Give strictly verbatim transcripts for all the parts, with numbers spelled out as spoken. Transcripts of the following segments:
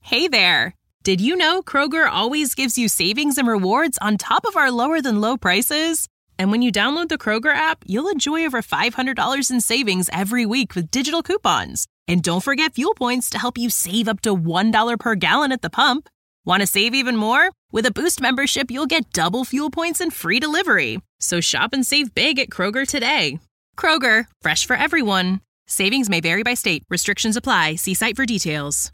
Hey there! Did you know Kroger always gives you savings and rewards on top of our lower-than-low prices? And when you download the Kroger app, you'll enjoy over five hundred dollars in savings every week with digital coupons. And don't forget fuel points to help you save up to one dollar per gallon at the pump. Want to save even more? With a Boost membership, you'll get double fuel points and free delivery. So shop and save big at Kroger today. Kroger, fresh for everyone. Savings may vary by state. Restrictions apply. See site for details.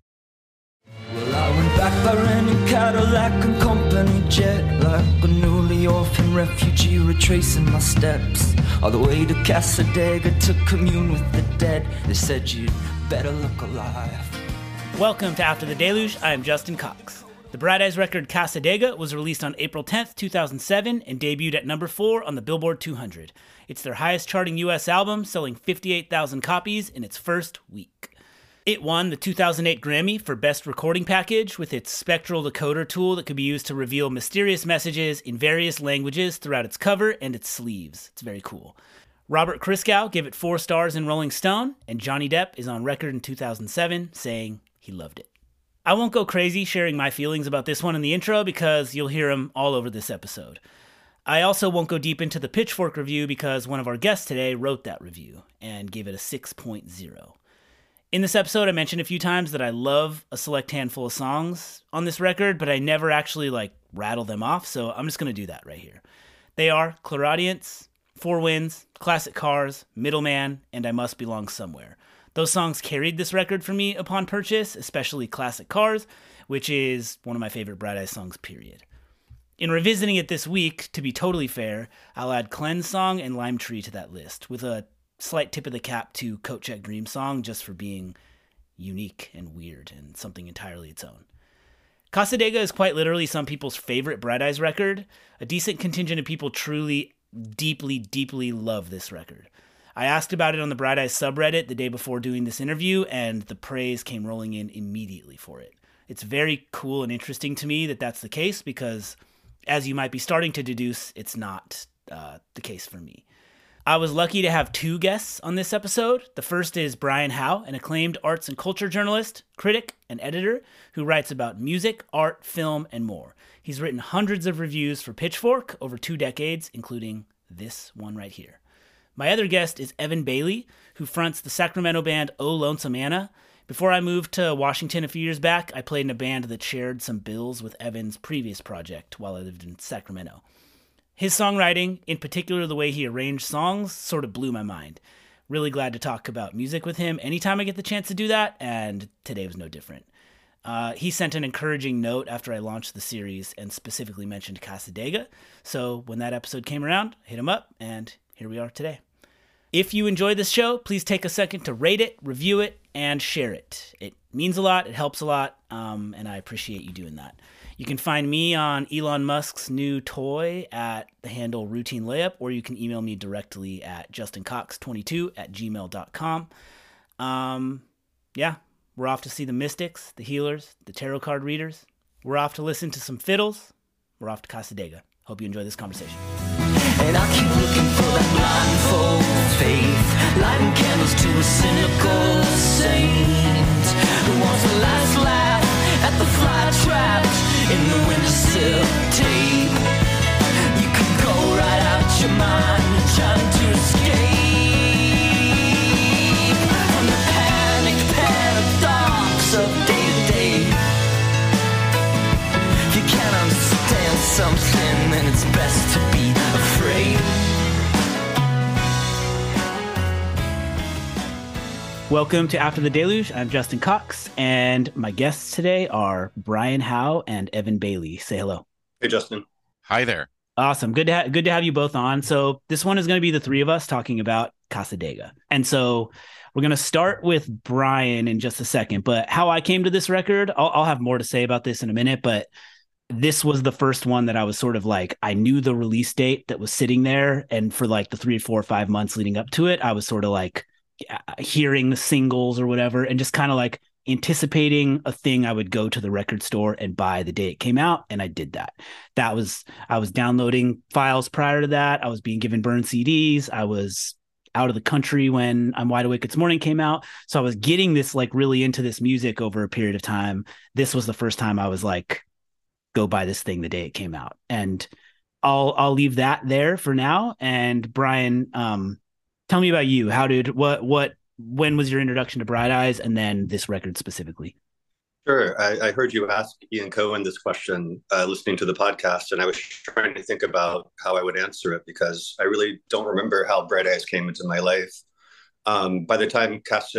Well, I went back by renting Cadillac and company jet, like a newly orphaned refugee retracing my steps all the way to Casadega to commune with the dead. They said you'd better look alive. Welcome to After the Deluge. I am Justin Cox. The Bright Eyes record Casadega was released on April tenth, two thousand seven and debuted at number four on the Billboard two hundred. It's their highest charting U S album, selling fifty-eight thousand copies in its first week. It won the two thousand eight Grammy for Best Recording Package with its spectral decoder tool that could be used to reveal mysterious messages in various languages throughout its cover and its sleeves. It's very cool. Robert Christgau gave it four stars in Rolling Stone, and Johnny Depp is on record in two thousand seven saying he loved it. I won't go crazy sharing my feelings about this one in the intro because you'll hear them all over this episode. I also won't go deep into the Pitchfork review because one of our guests today wrote that review and gave it a six point oh. In this episode, I mentioned a few times that I love a select handful of songs on this record, but I never actually, like, rattle them off, so I'm just going to do that right here. They are Clairaudience, Four Winds, Classic Cars, Middleman, and I Must Belong Somewhere. Those songs carried this record for me upon purchase, especially Classic Cars, which is one of my favorite Bright Eyes songs, period. In revisiting it this week, to be totally fair, I'll add Cleanse Song and Lime Tree to that list, with a slight tip of the cap to Coat Check Dream Song just for being unique and weird and something entirely its own. Casadega is quite literally some people's favorite Bright Eyes record. A decent contingent of people truly, deeply, deeply love this record. I asked about it on the Bright Eyes subreddit the day before doing this interview, and the praise came rolling in immediately for it. It's very cool and interesting to me that that's the case because, as you might be starting to deduce, it's not uh, the case for me. I was lucky to have two guests on this episode. The first is Brian Howe, an acclaimed arts and culture journalist, critic, and editor who writes about music, art, film, and more. He's written hundreds of reviews for Pitchfork over two decades, including this one right here. My other guest is Evan Bailey, who fronts the Sacramento band Oh Lonesome Anna. Before I moved to Washington a few years back, I played in a band that shared some bills with Evan's previous project while I lived in Sacramento. His songwriting, in particular the way he arranged songs, sort of blew my mind. Really glad to talk about music with him anytime I get the chance to do that, and today was no different. Uh, he sent an encouraging note after I launched the series and specifically mentioned Casadega, so when that episode came around, I hit him up, and here we are today. If you enjoyed this show, please take a second to rate it, review it, and share it. It means a lot, it helps a lot, um, and I appreciate you doing that. You can find me on Elon Musk's new toy at the handle Routine Layup, or you can email me directly at justin cox twenty-two at gmail dot com. Um, yeah, we're off to see the Mystics, the Healers, the Tarot Card Readers. We're off to listen to some fiddles. We're off to Casadega. Hope you enjoy this conversation. And I keep looking for that blindfold faith, lighting candles to a cynical saint who wants the last laugh at the fly trapped in the windowsill tape. You can go right out your mind trying to escape from the panic paradox of day to day. If you can't understand something, then it's best to be afraid. Welcome to After the Deluge. I'm Justin Cox, and my guests today are Brian Howe and Evan Bailey. Say hello. Hey, Justin. Hi there. Awesome. Good to ha- good to have you both on. So this one is going to be the three of us talking about Casadega. And so we're going to start with Brian in just a second. But how I came to this record, I'll, I'll have more to say about this in a minute. But this was the first one that I was sort of like, I knew the release date that was sitting there. And for like the three, four, five months leading up to it, I was sort of like hearing the singles or whatever and just kind of like anticipating a thing I would go to the record store and buy the day it came out. And I did that. That was, I was downloading files prior to that. I was being given burned C Ds. I was out of the country when I'm Wide Awake It's Morning came out. So I was getting this like really into this music over a period of time. This was the first time I was like, go buy this thing the day it came out. And I'll I'll leave that there for now. And Brian, um, tell me about you. How did what what when was your introduction to Bright Eyes, and then this record specifically? Sure. I, I heard you ask Ian Cohen this question uh, listening to the podcast, and I was trying to think about how I would answer it because I really don't remember how Bright Eyes came into my life. Um, by the time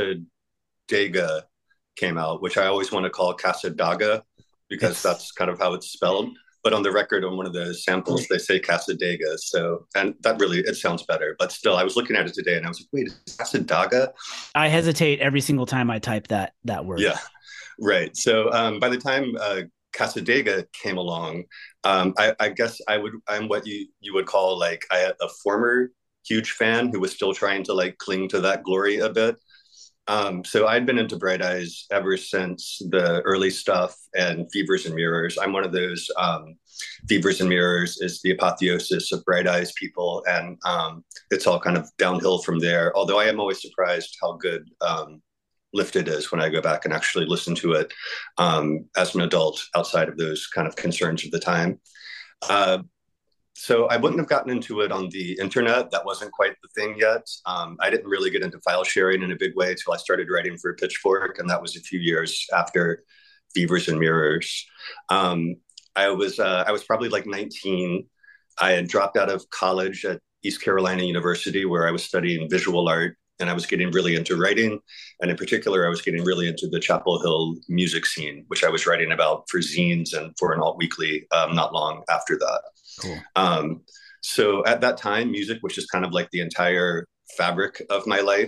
Cassadaga came out, which I always want to call Cassadaga because it's... that's kind of how it's spelled. But on the record, on one of the samples, they say Cassadaga. So, and that really, it sounds better. But still, I was looking at it today and I was like, wait, is it Cassadaga? I hesitate every single time I type that that word. Yeah. Right. So um, by the time uh, Cassadaga came along, um, I, I guess I would I'm what you you would call like I, a former huge fan who was still trying to like cling to that glory a bit. Um, so I'd been into Bright Eyes ever since the early stuff and Fevers and Mirrors. I'm one of those um, Fevers and Mirrors is the apotheosis of Bright Eyes people, and um, it's all kind of downhill from there. Although I am always surprised how good um, Lifted is when I go back and actually listen to it um, as an adult outside of those kind of concerns of the time. Uh, so I wouldn't have gotten into it on the internet. That wasn't quite the thing yet. Um, I didn't really get into file sharing in a big way until I started writing for Pitchfork, and that was a few years after Fevers and Mirrors. Um, I was uh, I was probably like nineteen. I had dropped out of college at East Carolina University where I was studying visual art. And I was getting really into writing. And in particular, I was getting really into the Chapel Hill music scene, which I was writing about for zines and for an alt weekly um, not long after that. Cool. Um, so at that time, music was just kind of like the entire fabric of my life.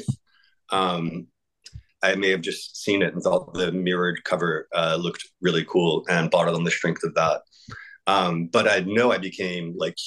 Um, I may have just seen it and thought the mirrored cover uh, looked really cool and bought it on the strength of that. Um, but I know I became like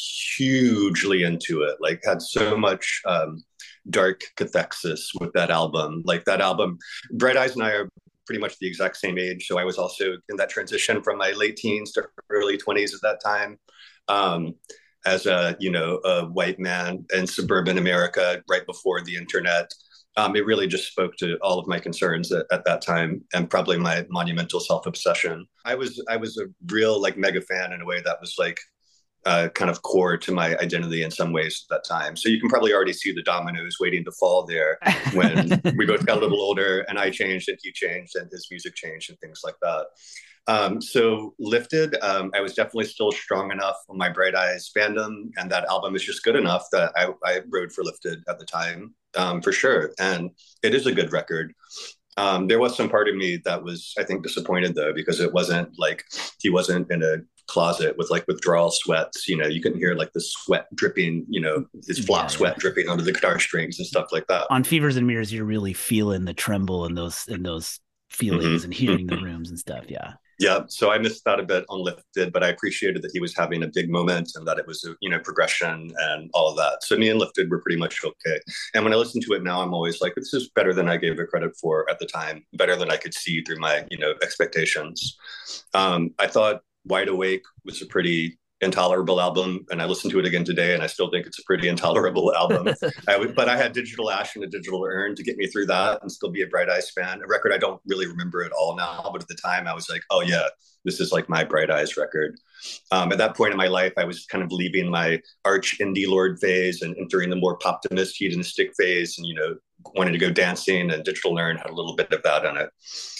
hugely into it, like had so much um, dark cathexis with that album. Like that album, Bright Eyes and I are pretty much the exact same age. So I was also in that transition from my late teens to early twenties at that time. Um, as a, you know, a white man in suburban America right before the internet. Um, it really just spoke to all of my concerns at, at that time and probably my monumental self-obsession. I was I was a real like mega fan in a way that was like uh, kind of core to my identity in some ways at that time. So you can probably already see the dominoes waiting to fall there when we both got a little older and I changed and he changed and his music changed and things like that. Um, so Lifted, um, I was definitely still strong enough on my Bright Eyes fandom, and that album is just good enough that I, I rode for Lifted at the time, um, for sure. And it is a good record. Um, there was some part of me that was, I think, disappointed though, because it wasn't like, he wasn't in a closet with like withdrawal sweats, you know, you couldn't hear like the sweat dripping, you know, his flop yeah, sweat yeah. dripping onto the guitar strings and stuff like that. On Fevers and Mirrors, you're really feeling the tremble and those, and those feelings mm-hmm. and hearing mm-hmm. the rooms and stuff. Yeah. Yeah, so I missed that a bit on Lifted, but I appreciated that he was having a big moment and that it was, a, you know, progression and all of that. So me and Lifted were pretty much okay. And when I listen to it now, I'm always like, this is better than I gave it credit for at the time, better than I could see through my, you know, expectations. Um, I thought Wide Awake was a pretty intolerable album, and I listened to it again today and I still think it's a pretty intolerable album. I w- but I had Digital Ash and a Digital Urn to get me through that and still be a Bright Eyes fan. A record I don't really remember at all now, but at the time I was like, oh yeah, this is like my Bright Eyes record. Um, at that point in my life, I was kind of leaving my arch indie lord phase and entering the more poptimist hedonistic phase, and you know, wanting to go dancing, and Digital Urn had a little bit of that in it.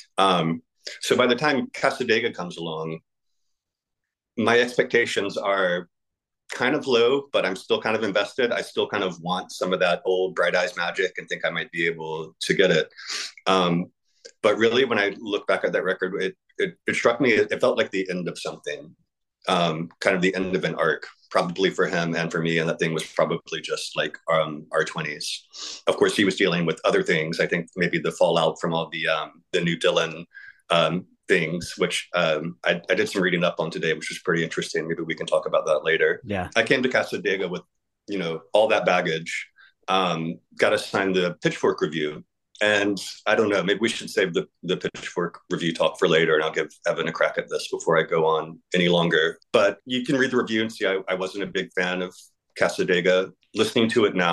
Um, so by the time Cassadaga comes along, my expectations are kind of low, but I'm still kind of invested. I still kind of want some of that old Bright Eyes magic and think I might be able to get it. Um, but really, when I look back at that record, it it, it struck me, it, it felt like the end of something, um, kind of the end of an arc, probably for him and for me. And that thing was probably just like um, our twenties. Of course, he was dealing with other things. I think maybe the fallout from all the um, the new Dylan um things, which um, I, I did some reading up on today, which was pretty interesting. Maybe we can talk about that later. Yeah. I came to Cassadaga with, you know, all that baggage, um, got assigned the Pitchfork review. And I don't know, maybe we should save the, the Pitchfork review talk for later, and I'll give Evan a crack at this before I go on any longer. But you can read the review and see I, I wasn't a big fan of Cassadaga. Listening to it now,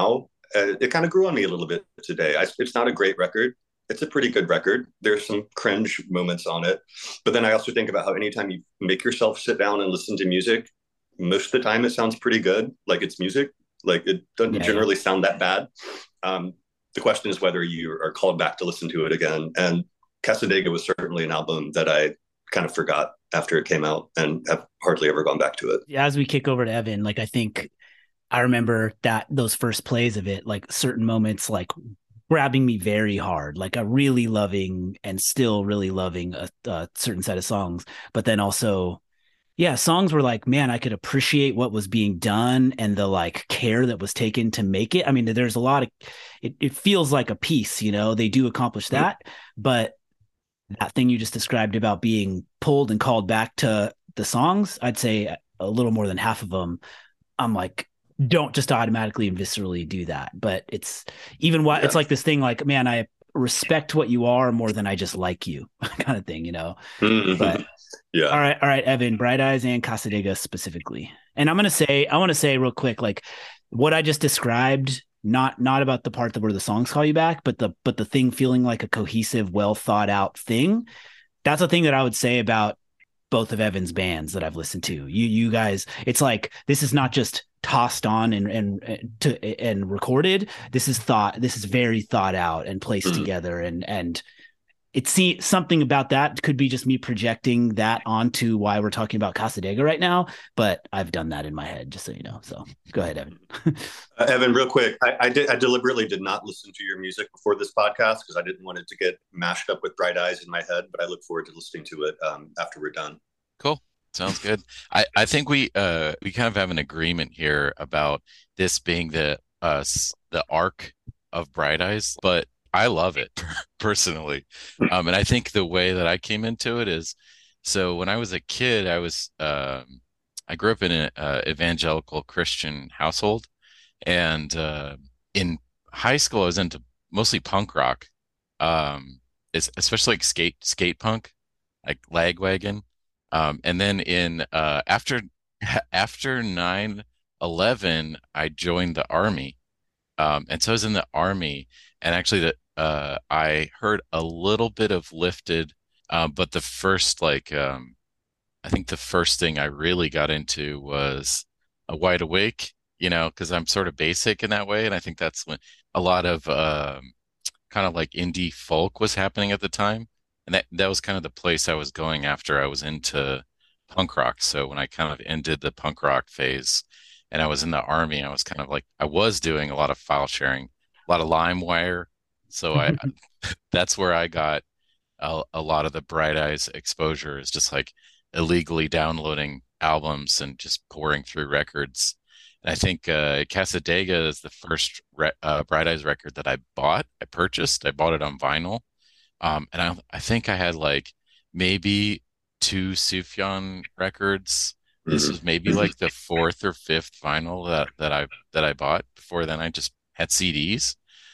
uh, it kind of grew on me a little bit today. I, it's not a great record. It's a pretty good record. There's some cringe moments on it. But then I also think about how anytime you make yourself sit down and listen to music, most of the time it sounds pretty good. Like it's music. Like it doesn't yeah, generally yeah. sound that bad. Um, the question is whether you are called back to listen to it again. And Cassadaga was certainly an album that I kind of forgot after it came out and have hardly ever gone back to it. Yeah, as we kick over to Evan, like I think I remember that those first plays of it, like certain moments, like grabbing me very hard, like a really loving and still really loving a, a certain set of songs. But then also, yeah, songs were like, man, I could appreciate what was being done and the like care that was taken to make it. I mean, there's a lot of, it, it feels like a piece, you know, they do accomplish that, but that thing you just described about being pulled and called back to the songs, I'd say a little more than half of them, I'm like, don't just automatically and viscerally do that. But it's even what yeah. it's like this thing like, man, I respect what you are more than I just like you kind of thing, you know? Mm-hmm. But yeah. All right. All right, Evan, Bright Eyes and Cassadaga specifically. And I'm going to say, I want to say real quick, like what I just described, not, not about the part that where the songs call you back, but the, but the thing feeling like a cohesive, well thought out thing. That's a thing that I would say about both of Evan's bands that I've listened to. You, you guys, it's like, this is not just tossed on and, and, to, and recorded. This is thought, this is very thought out and placed mm-hmm. together. And, and it's see something about that could be just me projecting that onto why we're talking about Cassadaga right now, but I've done that in my head, just so you know. So go ahead, Evan. uh, Evan, real quick. I, I did, I deliberately did not listen to your music before this podcast because I didn't want it to get mashed up with Bright Eyes in my head, but I look forward to listening to it um, after we're done. Cool. Sounds good. I, I think we uh we kind of have an agreement here about this being the uh the arc of Bright Eyes, but I love it personally. Um, and I think the way that I came into it is, so when I was a kid, I was um I grew up in an uh, evangelical Christian household, and uh, in high school I was into mostly punk rock, um, it's especially like skate skate punk, like Lagwagon. Um, and then in uh, after after nine eleven, I joined the army, um, and so I was in the army. And actually, the uh, I heard a little bit of Lifted, uh, but the first like um, I think the first thing I really got into was a Wide Awake, you know, because I'm sort of basic in that way, and I think that's when a lot of um, kind of like indie folk was happening at the time. And that, that was kind of the place I was going after I was into punk rock. So when I kind of ended the punk rock phase and I was in the army, I was kind of like, I was doing a lot of file sharing, a lot of LimeWire. So I, that's where I got a, a lot of the Bright Eyes exposure, is just like illegally downloading albums and just pouring through records. And I think uh, Cassadaga is the first re- uh, Bright Eyes record that I bought, I purchased. I bought it on vinyl. Um, and I, I think I had like maybe two Sufjan records. This mm-hmm. was maybe like the fourth or fifth vinyl that, that I that I bought. Before then, I just had C Ds.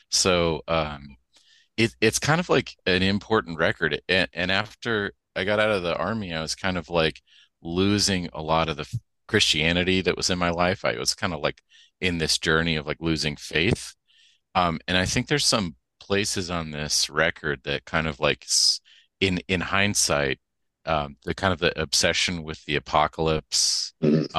So um, it it's kind of like an important record. And, and after I got out of the army, I was kind of like losing a lot of the Christianity that was in my life. I was kind of like in this journey of like losing faith. Um, and I think there's some places on this record that kind of like in in hindsight, um the kind of the obsession with the apocalypse,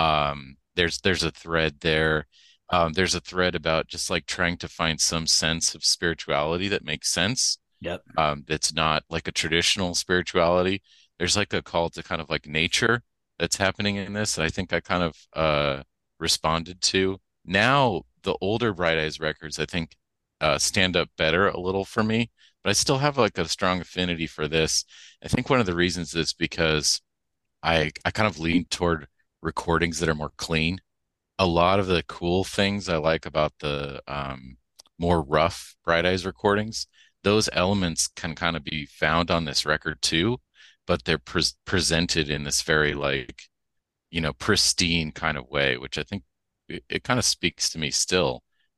um there's there's a thread there, um there's a thread about just like trying to find some sense of spirituality that makes sense. Yep. Um that's not like a traditional spirituality. There's like a call to kind of like nature that's happening in this, and I think I kind of uh responded to. Now the older Bright Eyes records, I think, Uh, stand up better a little for me, but I still have like a strong affinity for this. I think one of the reasons is because I I kind of lean toward recordings that are more clean. A lot of the cool things I like about the um, more rough Bright Eyes recordings, those elements can kind of be found on this record too, but they're pre- presented in this very like, you know, pristine kind of way, which I think it, it kind of speaks to me still.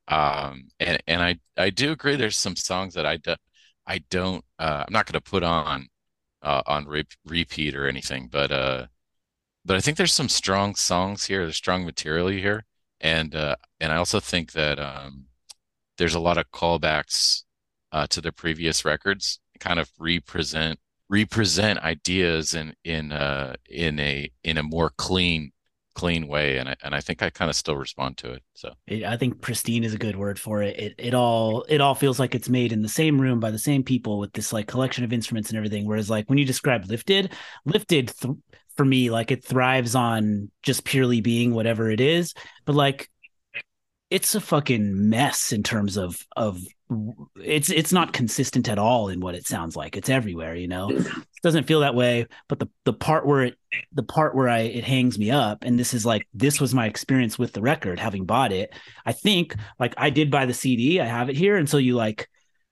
Um, and, and I, I do agree. There's some songs that I, do, I don't, uh, I'm not going to put on, uh, on re- repeat or anything, but, uh, but I think there's some strong songs here. There's strong material here. And, uh, and I also think that, um, there's a lot of callbacks uh, to their previous records, kind of represent represent ideas in in uh in a in a more clean clean way, and I and I think I kind of still respond to it. So it, I think pristine is a good word for it. It it all it all feels like it's made in the same room by the same people with this like collection of instruments and everything. Whereas like when you describe Lifted, Lifted th- for me, like it thrives on just purely being whatever it is, but like it's a fucking mess in terms of of it's it's not consistent at all in what it sounds like. It's everywhere, you know. It doesn't feel that way, but the the part where it the part where I it hangs me up, and this is like this was my experience with the record, having bought it. I think like I did buy the C D, I have it here, and so you like.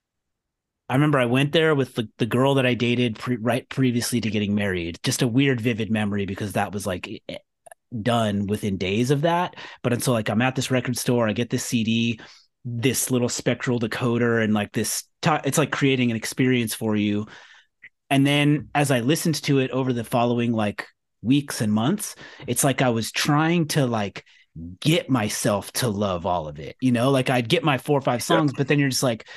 I remember I went there with the, the girl that I dated pre- right previously to getting married. Just a weird, vivid memory because that was like done within days of that. But until like I'm at this record store, I get this C D, this little spectral decoder, and like this, t- it's like creating an experience for you. And then as I listened to it over the following like weeks and months, it's like I was trying to like get myself to love all of it. You know, like I'd get my four or five songs, yeah. But then you're just like,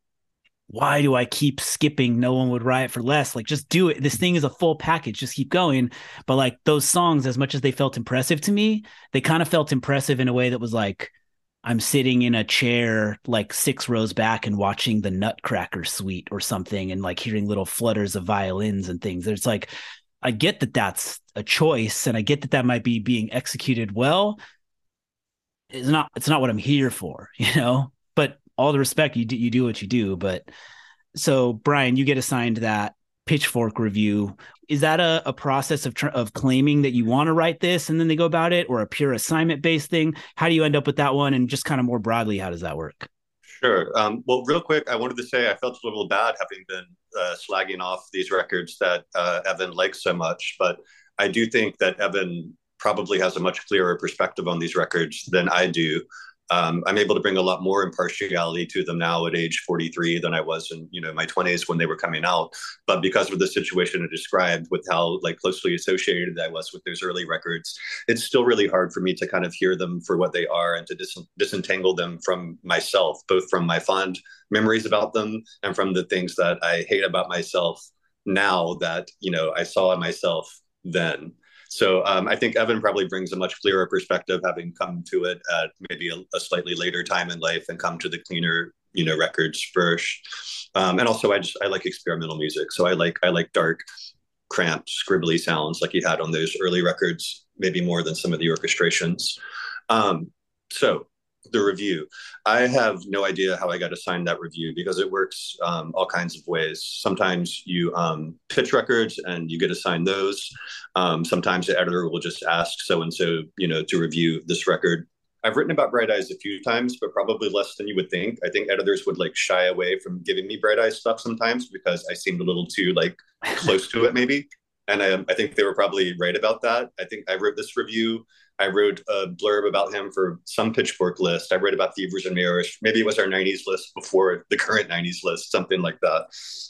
why do I keep skipping No One Would Riot for Less? Like, just do it. This thing is a full package. Just keep going. But like those songs, as much as they felt impressive to me, they kind of felt impressive in a way that was like, I'm sitting in a chair like six rows back and watching the Nutcracker Suite or something and like hearing little flutters of violins and things. There's like, I get that that's a choice and I get that that might be being executed well. It's not, it's not what I'm here for, you know, but all the respect, you do, you do what you do. But so Brian, you get assigned that Pitchfork review. Is that a, a process of, tr- of claiming that you want to write this and then they go about it, or a pure assignment based thing? How do you end up with that one? And just kind of more broadly, how does that work? Sure. Um, well, real quick, I wanted to say I felt a little bad having been uh, slagging off these records that uh, Evan likes so much, but I do think that Evan probably has a much clearer perspective on these records than I do. Um, I'm able to bring a lot more impartiality to them now at age forty-three than I was in, you know, my twenties when they were coming out. But because of the situation I described with how like closely associated I was with those early records, it's still really hard for me to kind of hear them for what they are and to dis- disentangle them from myself, both from my fond memories about them and from the things that I hate about myself now that, you know, I saw in myself then. So um, I think Evan probably brings a much clearer perspective, having come to it at maybe a, a slightly later time in life and come to the cleaner, you know, records first. Um, and also, I just I like experimental music, so I like I like dark, cramped, scribbly sounds like he had on those early records, maybe more than some of the orchestrations. Um, so the review, I have no idea how I got assigned that review because it works um, all kinds of ways. Sometimes you um, pitch records and you get assigned those. Um, sometimes the editor will just ask so-and-so, you know, to review this record. I've written about Bright Eyes a few times, but probably less than you would think. I think editors would like shy away from giving me Bright Eyes stuff sometimes because I seemed a little too like close to it maybe. And I, I think they were probably right about that. I think I wrote this review. I wrote a blurb about him for some Pitchfork list. I wrote about Fevers and Mirrors. Maybe it was our nineties list before the current nineties list, something like that.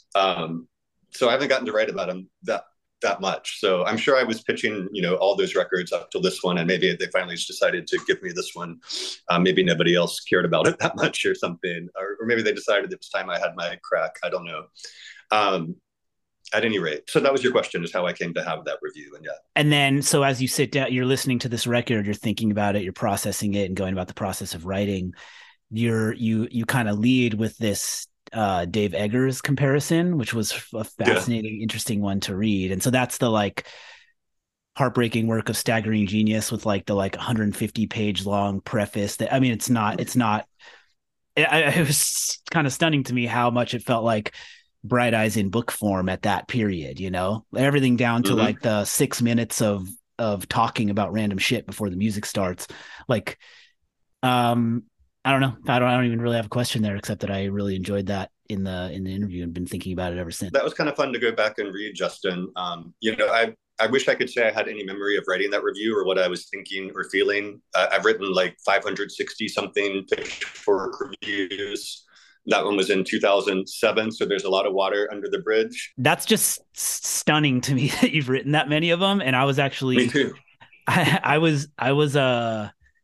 Um, so I haven't gotten to write about him that that much. So I'm sure I was pitching, you know, all those records up to this one, and maybe they finally just decided to give me this one. Uh, maybe nobody else cared about it that much or something, or, or maybe they decided it was time I had my crack. I don't know. Um, At any rate, so that was your question, is how I came to have that review. And yeah. And then, so as you sit down, you're listening to this record, you're thinking about it, you're processing it and going about the process of writing. You're, you, you kind of lead with this uh, Dave Eggers comparison, which was a fascinating, yeah. interesting one to read. And so that's the like heartbreaking work of staggering genius with like the like one hundred fifty page long preface that, I mean, it's not, it's not, it, it was kind of stunning to me how much it felt like Bright Eyes in book form at that period, you know, everything down to mm-hmm. like the six minutes of, of talking about random shit before the music starts. Like, um, I don't know. I don't, I don't even really have a question there, except that I really enjoyed that in the, in the interview and been thinking about it ever since. That was kind of fun to go back and read, Justin. Um, you know, I, I wish I could say I had any memory of writing that review or what I was thinking or feeling. Uh, I've written like five hundred sixty something Pitchfork reviews. That one was in two thousand seven, so there's a lot of water under the bridge. That's just stunning to me that you've written that many of them. And I was actually, me too. I, I was, I was, uh,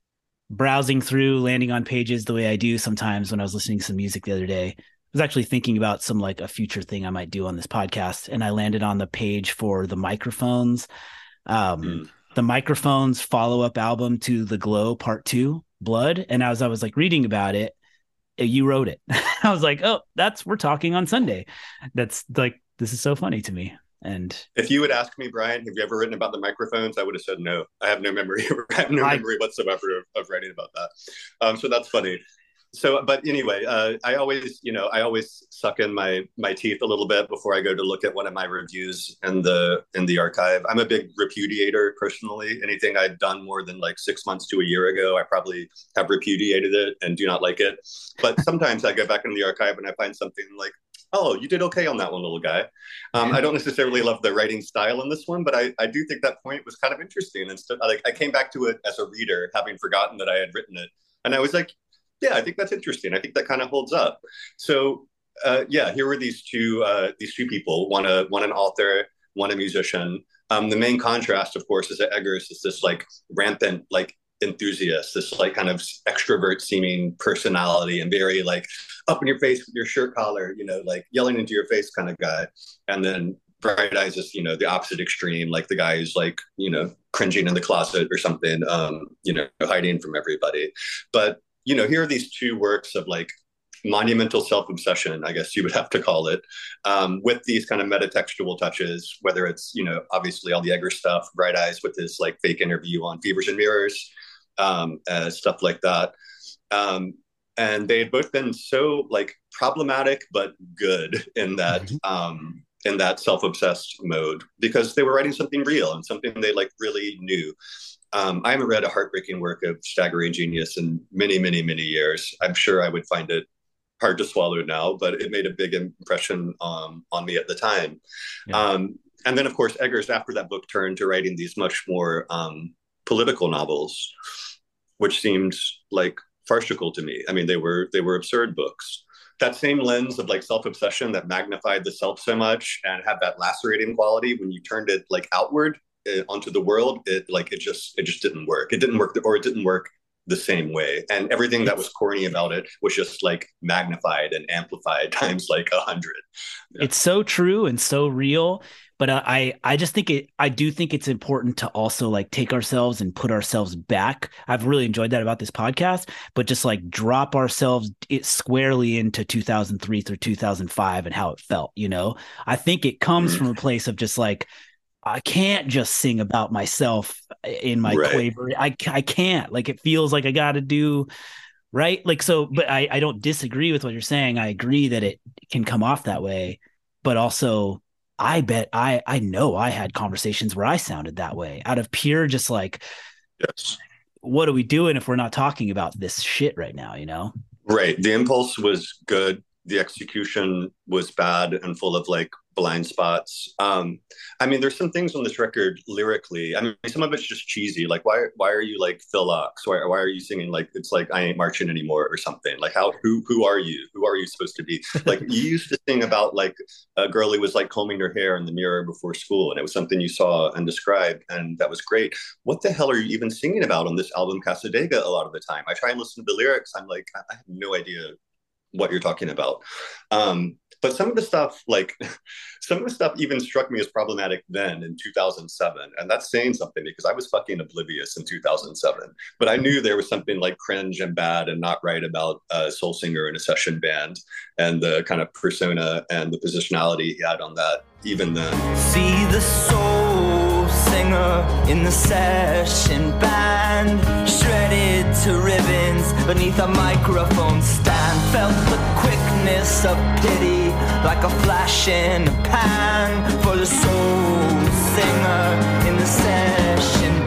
browsing through, landing on pages the way I do sometimes when I was listening to some music the other day. I was actually thinking about some like a future thing I might do on this podcast, and I landed on the page for the Microphones, um, mm. the Microphones follow-up album to The Glow Part Two, Blood. And as I was like reading about it, you wrote it. I was like, oh, that's we're talking on Sunday. That's like, this is so funny to me. And if you would ask me, Brian, have you ever written about the Microphones? I would have said no. I have no memory. I have no I, memory whatsoever of, of writing about that. Um, so that's funny. So, but anyway, uh, I always, you know, I always suck in my my teeth a little bit before I go to look at one of my reviews in the in the archive. I'm a big repudiator personally. Anything I've done more than like six months to a year ago, I probably have repudiated it and do not like it. But sometimes I go back in the archive and I find something like, oh, you did okay on that one, little guy. Um, I don't necessarily love the writing style in this one, but I, I do think that point was kind of interesting. And st- like I came back to it as a reader, having forgotten that I had written it, and I was like, yeah, I think that's interesting. I think that kind of holds up. So, uh, yeah, here were these two uh, these two people, one a one an author, one a musician. Um, the main contrast, of course, is that Eggers is this like rampant like enthusiast, this like kind of extrovert seeming personality, and very like up in your face with your shirt collar, you know, like yelling into your face kind of guy. And then Bright Eyes is, you know, the opposite extreme, like the guy who's like, you know, cringing in the closet or something, um, you know, hiding from everybody. But you know, here are these two works of like monumental self-obsession, I guess you would have to call it, um, with these kind of metatextual touches, whether it's, you know, obviously all the Eggers stuff, Bright Eyes with his like fake interview on Fevers and Mirrors, um, uh, stuff like that. Um, and they had both been so like problematic, but good in that, mm-hmm. um, in that self-obsessed mode, because they were writing something real and something they like really knew. Um, I haven't read a heartbreaking work of staggering genius in many, many, many years. I'm sure I would find it hard to swallow now, but it made a big impression um, on me at the time. Yeah. Um, and then, of course, Eggers, after that book, turned to writing these much more um, political novels, which seemed like farcical to me. I mean, they were they were absurd books. That same lens of like self-obsession that magnified the self so much and had that lacerating quality when you turned it like outward onto the world, it like it just it just didn't work. It didn't work, or it didn't work the same way. And everything that was corny about it was just like magnified and amplified times like a hundred. Yeah. It's so true and so real. But uh, I I just think it I do think it's important to also like take ourselves and put ourselves back. I've really enjoyed that about this podcast, but just like drop ourselves it squarely into two thousand three through two thousand five and how it felt. You know, I think it comes mm-hmm. from a place of just like, I can't just sing about myself in my right. quaver. I, I can't. Like, it feels like I got to do, right? Like, so, but I, I don't disagree with what you're saying. I agree that it can come off that way. But also, I bet I, I know I had conversations where I sounded that way out of pure just like, yes. what are we doing if we're not talking about this shit right now, you know? Right. The impulse was good. The execution was bad and full of like blind spots. Um, I mean, there's some things on this record lyrically. I mean, some of it's just cheesy. Like, why why are you like Phil Ochs? Why why are you singing like it's like I ain't marching anymore or something? Like, how who who are you? Who are you supposed to be? Like, you used to sing about like a girl who was like combing her hair in the mirror before school, and it was something you saw and described, and that was great. What the hell are you even singing about on this album, Cassadaga? A lot of the time, I try and listen to the lyrics. I'm like, I have no idea what you're talking about. Um, but some of the stuff, like some of the stuff even struck me as problematic then in two thousand seven. And that's saying something because I was fucking oblivious in two thousand seven. But I knew there was something like cringe and bad and not right about a soul singer in a session band and the kind of persona and the positionality he had on that even then. See the soul singer in the session band, shredded to ribbons beneath a microphone stand, felt the quickness of pity like a flash in a pan for the soul singer in the session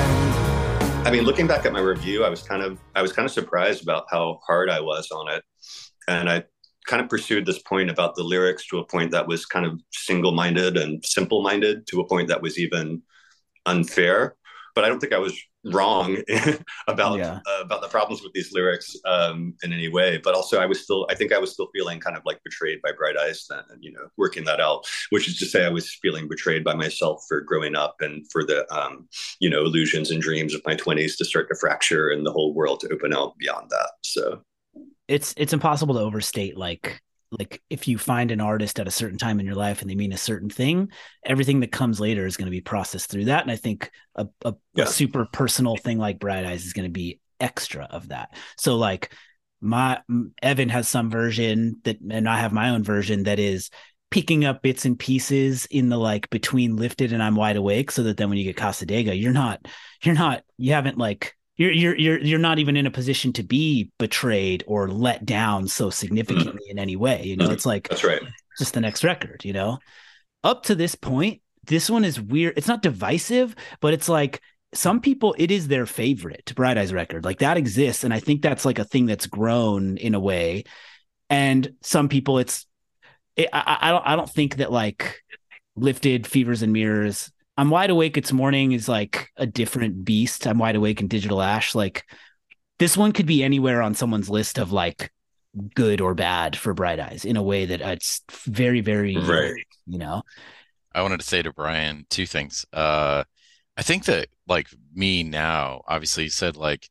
band. I mean, looking back at my review, I was kind of I was kind of surprised about how hard I was on it, and I kind of pursued this point about the lyrics to a point that was kind of single-minded and simple-minded to a point that was even unfair. but I don't think I was wrong about Yeah. uh, about the problems with these lyrics um, in any way. But also, I was still, I think I was still feeling kind of like betrayed by Bright Eyes then, and you know, working that out. Which is to say, I was feeling betrayed by myself for growing up and for the um, you know, illusions and dreams of my twenties to start to fracture and the whole world to open out beyond that. So it's it's impossible to overstate like like if you find an artist at a certain time in your life and they mean a certain thing, everything that comes later is going to be processed through that. And I think a, a, yeah. a super personal thing like Bright Eyes is going to be extra of that. So like my Evan has some version that, and I have my own version that is picking up bits and pieces in the like between Lifted and I'm Wide Awake, so that then when you get Casadega, you're not, you're not, you haven't like, You're you're you're you're not even in a position to be betrayed or let down so significantly mm. in any way. You know, it's like that's right. Just the next record. You know, up to this point, this one is weird. It's not divisive, but it's like some people, it is their favorite Bright Eyes record. Like that exists, and I think that's like a thing that's grown in a way. And some people, it's it, I, I don't I don't think that like Lifted, Fevers and Mirrors. I'm Wide Awake, It's Morning is like a different beast. I'm Wide Awake and Digital Ash. Like this one could be anywhere on someone's list of like good or bad for Bright Eyes in a way that it's very, very, right. you know. I wanted to say to Brian two things. Uh, I think that like me now, obviously you said like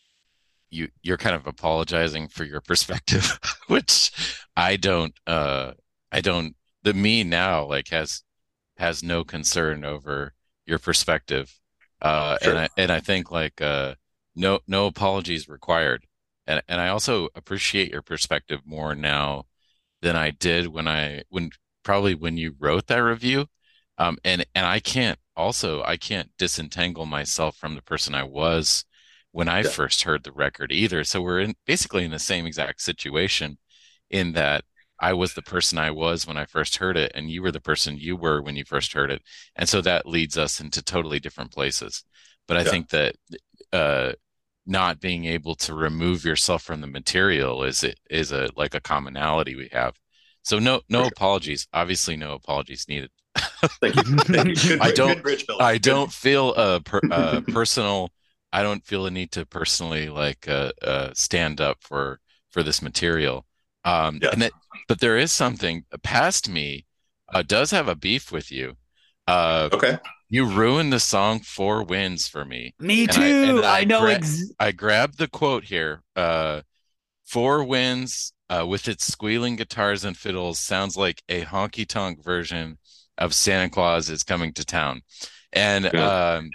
you you're kind of apologizing for your perspective, which I don't. Uh, I don't. The me now like has. has no concern over your perspective. Uh, sure. and I, and I think like, uh, no, no apologies required. And, and I also appreciate your perspective more now than I did when I, when probably when you wrote that review. Um, and, and I can't also, I can't disentangle myself from the person I was when I yeah. first heard the record either. So we're in basically in the same exact situation in that I was the person I was when I first heard it, and you were the person you were when you first heard it. And so that leads us into totally different places. But I yeah. think that uh, not being able to remove yourself from the material is is a like a commonality we have. So no no sure. apologies. Obviously, no apologies needed. Thank you. Thank you. Good, I don't. Good bridge, I don't feel a per, uh, personal. I don't feel a need to personally like uh, uh, stand up for for this material. Um, yeah. and that, but there is something past me uh, does have a beef with you. Uh, okay. You ruined the song Four Winds for me. Me and too. I, and I, I know. Gra- Ex- I grabbed the quote here. Uh, Four Winds uh, with its squealing guitars and fiddles sounds like a honky tonk version of Santa Claus is Coming to Town. And um,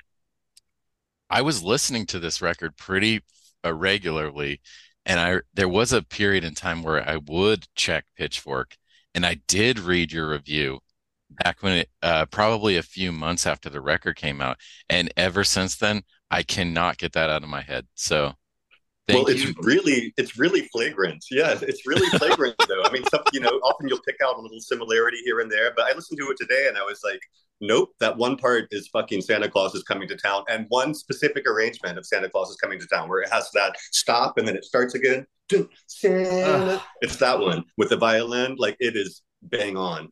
I was listening to this record pretty uh, regularly. And I there was a period in time where I would check Pitchfork, and I did read your review back when it uh, probably a few months after the record came out, and ever since then I cannot get that out of my head. So, thank well, you. it's really it's really flagrant. Yeah, it's really flagrant though. I mean, some, you know, often you'll pick out a little similarity here and there, but I listened to it today and I was like, nope, that one part is fucking Santa Claus is Coming to Town, and one specific arrangement of Santa Claus is Coming to Town where it has that stop and then it starts again. Santa. Uh, it's that one with the violin. Like it is bang on.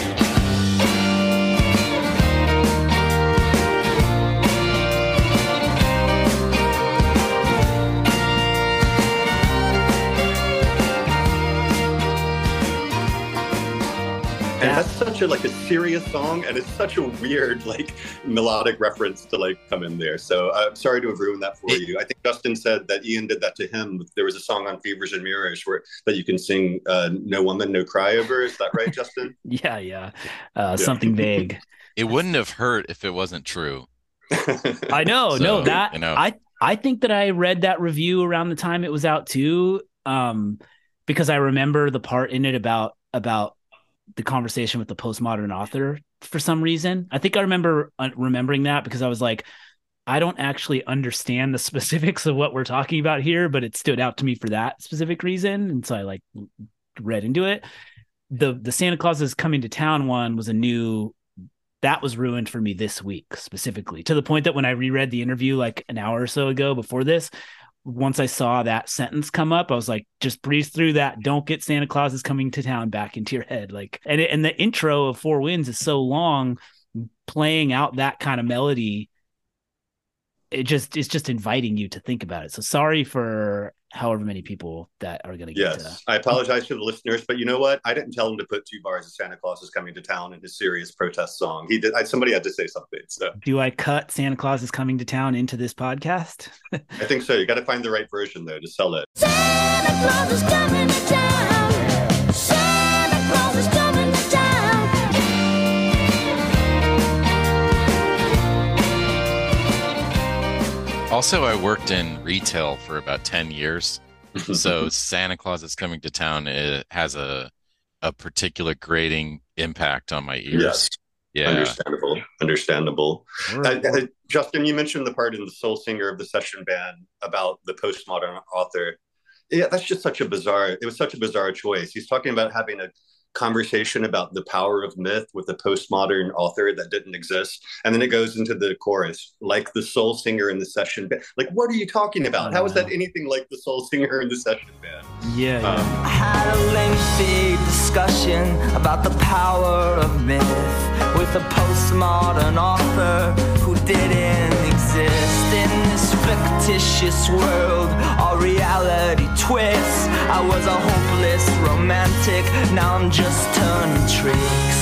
And that's such a like a serious song, and it's such a weird like melodic reference to like come in there. So I'm sorry to have ruined that for you. I think Justin said that Ian did that to him. There was a song on Fevers and Mirrors where that you can sing uh, "No Woman, No Cry" over. Is that right, Justin? yeah, yeah, uh, yeah. Something vague. It wouldn't have hurt if it wasn't true. I know, so, no, that you know. I I think that I read that review around the time it was out too, um, because I remember the part in it about about. the conversation with the postmodern author for some reason. I think I remember uh, remembering that because I was like, I don't actually understand the specifics of what we're talking about here, but it stood out to me for that specific reason. And so I like read into it. The, the Santa Claus is Coming to Town one was a new, that was ruined for me this week specifically, to the point that when I reread the interview like an hour or so ago before this, once I saw that sentence come up, I was like, just breeze through that. Don't get Santa Claus is Coming to Town back into your head. Like, and it, and the intro of Four Winds is so long, playing out that kind of melody it just it's just inviting you to think about it. So sorry for however many people that are going to get Yes, to... I apologize to the listeners, but you know what? I didn't tell him to put two bars of Santa Claus is Coming to Town in his serious protest song. He did. I, somebody had to say something. So do I cut Santa Claus is Coming to Town into this podcast? I think so. You got to find the right version though to sell it. Santa Claus is coming to town. Santa Claus is coming to town. Also, I worked in retail for about ten years. So Santa Claus is Coming to Town, it has a a particular grating impact on my ears. Yes. Yeah. Understandable. Understandable. Uh, uh, Justin, you mentioned the part in The Soul Singer of the Session Band about the postmodern author. Yeah, that's just such a bizarre, it was such a bizarre choice. He's talking about having a conversation about the power of myth with a postmodern author that didn't exist. And then it goes into the chorus, like the soul singer in the session band. Like, what are you talking about? How is that anything like the soul singer in the session band? Yeah. Um, I had a lengthy discussion about the power of myth with a postmodern author who didn't exist in this fictitious world. All reality twists. I was a hopeless romantic. Now I'm just turning tricks.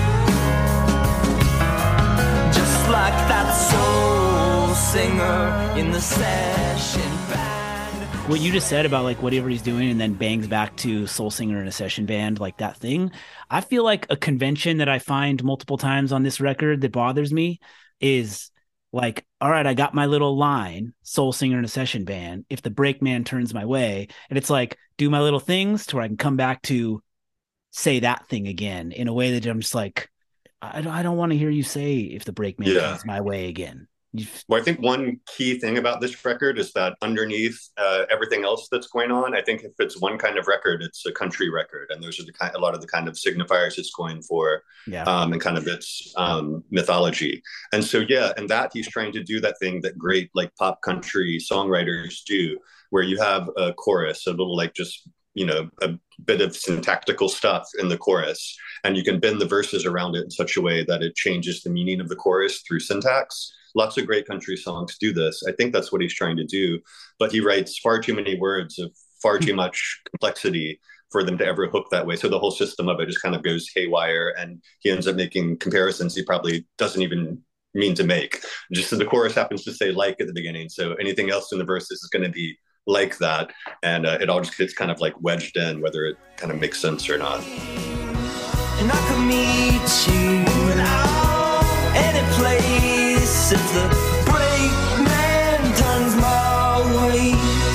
Just like that soul singer in the session band. What you just said about like whatever he's doing and then bangs back to soul singer in a session band, like that thing. I feel like a convention that I find multiple times on this record that bothers me is like, all right, I got my little line, soul singer in a session band, if the brakeman turns my way. And it's like, do my little things to where I can come back to say that thing again in a way that I'm just like, I don't, I don't want to hear you say if the brakeman Yeah. turns my way again. You've, Well, I think one key thing about this record is that underneath uh, everything else that's going on, I think if it's one kind of record, it's a country record, and those are the kind, a lot of the kind of signifiers it's going for, yeah. um, and kind of its um, mythology. And so, yeah, and that he's trying to do that thing that great like pop country songwriters do, where you have a chorus, a little like just you know a bit of syntactical stuff in the chorus, and you can bend the verses around it in such a way that it changes the meaning of the chorus through syntax. Lots of great country songs do this. I think that's what he's trying to do, but he writes far too many words of far too much complexity for them to ever hook that way. So the whole system of it just kind of goes haywire, and he ends up making comparisons he probably doesn't even mean to make. Just so the chorus happens to say like at the beginning, so anything else in the verses is going to be like that, and uh, it all just gets kind of like wedged in, whether it kind of makes sense or not. And I could meet you any place if the brakeman turns my way.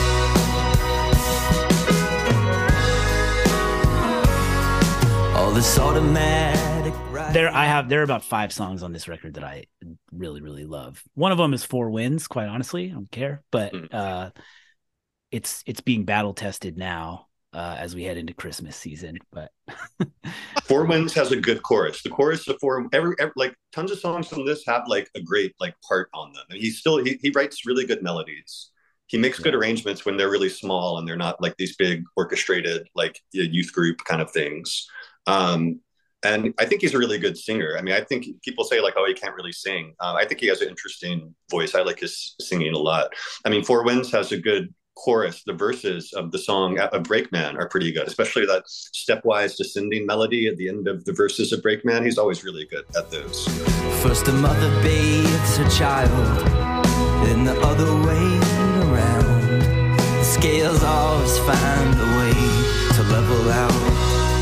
All this automatic ride. There, I have there are about five songs on this record that I really, really love. One of them is Four Winds. Quite honestly, I don't care, but Mm. uh, it's it's being battle tested now uh, as we head into Christmas season. But Four Winds has a good chorus. The chorus of Four, every, every like tons of songs from this have like a great like part on them. And he still he he writes really good melodies. He makes good arrangements when they're really small and they're not like these big orchestrated like youth group kind of things. Um, and I think he's a really good singer. I mean, I think people say like, oh, he can't really sing. Uh, I think he has an interesting voice. I like his singing a lot. I mean, Four Winds has a good chorus. The verses of the song of Brakeman are pretty good, especially that stepwise descending melody at the end of the verses of Brakeman. He's always really good at those. First a mother bathes her child, then the other way around. The scales always find a way to level out.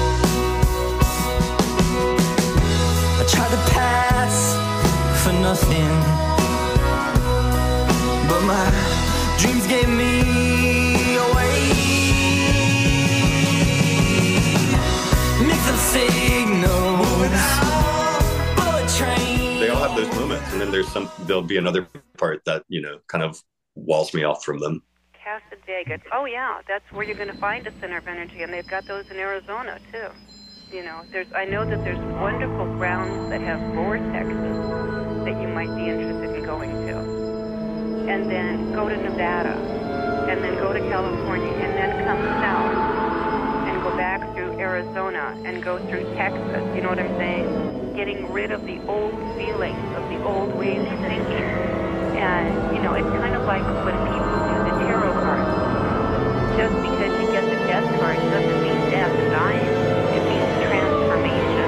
I tried to pass for nothing, but my dreams gave me away. Mix of signals, bullet train. They all have those moments, and then there's some. There'll be another part that you know kind of walls me off from them. Cassadaga. Oh yeah, that's where you're going to find a center of energy, and they've got those in Arizona too. You know, there's. I know that there's wonderful grounds that have vortexes that you might be interested in going to, and then go to Nevada, and then go to California, and then come south, and go back through Arizona, and go through Texas. You know what I'm saying? Getting rid of the old feelings of the old ways of thinking. And, you know, it's kind of like when people do the tarot cards. Just because you get the death card doesn't mean death, dying. It means transformation.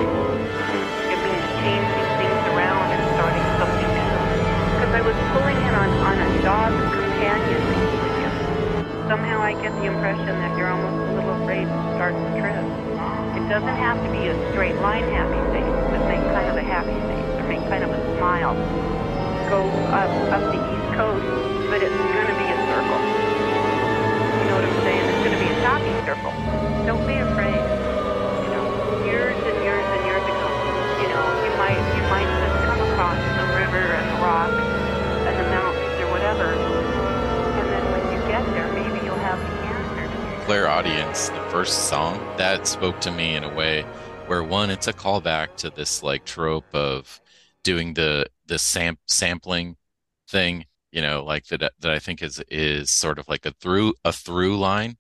It means changing things around and starting something new. Because I was pulling in on, on a dog companion thing with you. Somehow I get the impression that you're almost a little afraid to start the trip. It doesn't have to be a straight line happy face, but make kind of a happy face or make kind of a smile. Go up, up the East Coast, but it's going to be a circle. You know what I'm saying? It's going to be a choppy circle. Don't be afraid. You know, years and years and years ago, you know, you might you might just come across the river and the rocks and the mountains or whatever, and then when you get there, maybe you'll have the answer. Clairaudience, the first song, that spoke to me in a way where, one, it's a callback to this like trope of doing the the sam- sampling thing, you know, like that that I think is is sort of like a through a through line,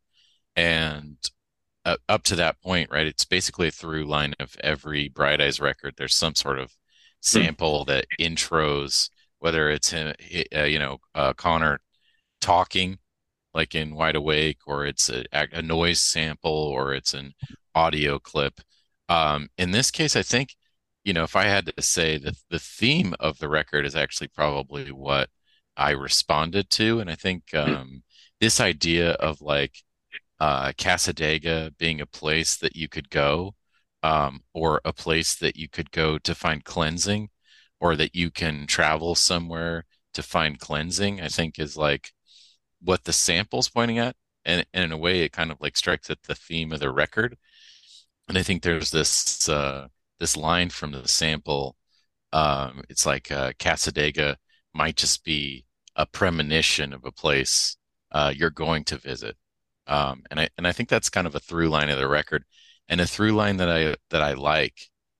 and uh, up to that point, right? It's basically a through line of every Bright Eyes record. There's some sort of sample mm. that intros, whether it's in, uh, you know uh, Connor talking, like in Wide Awake, or it's a, a noise sample, or it's an audio clip. Um, in this case, I think, you know, if I had to say that the theme of the record is actually probably what I responded to. And I think um, this idea of like uh, Cassadaga being a place that you could go, um, or a place that you could go to find cleansing, or that you can travel somewhere to find cleansing, I think is like what the sample's pointing at. And, and in a way, it kind of like strikes at the theme of the record. And I think there's this uh, this line from the sample. Um, it's like uh, Cassadaga might just be a premonition of a place uh, you're going to visit, um, and I and I think that's kind of a through line of the record, and a through line that I that I like.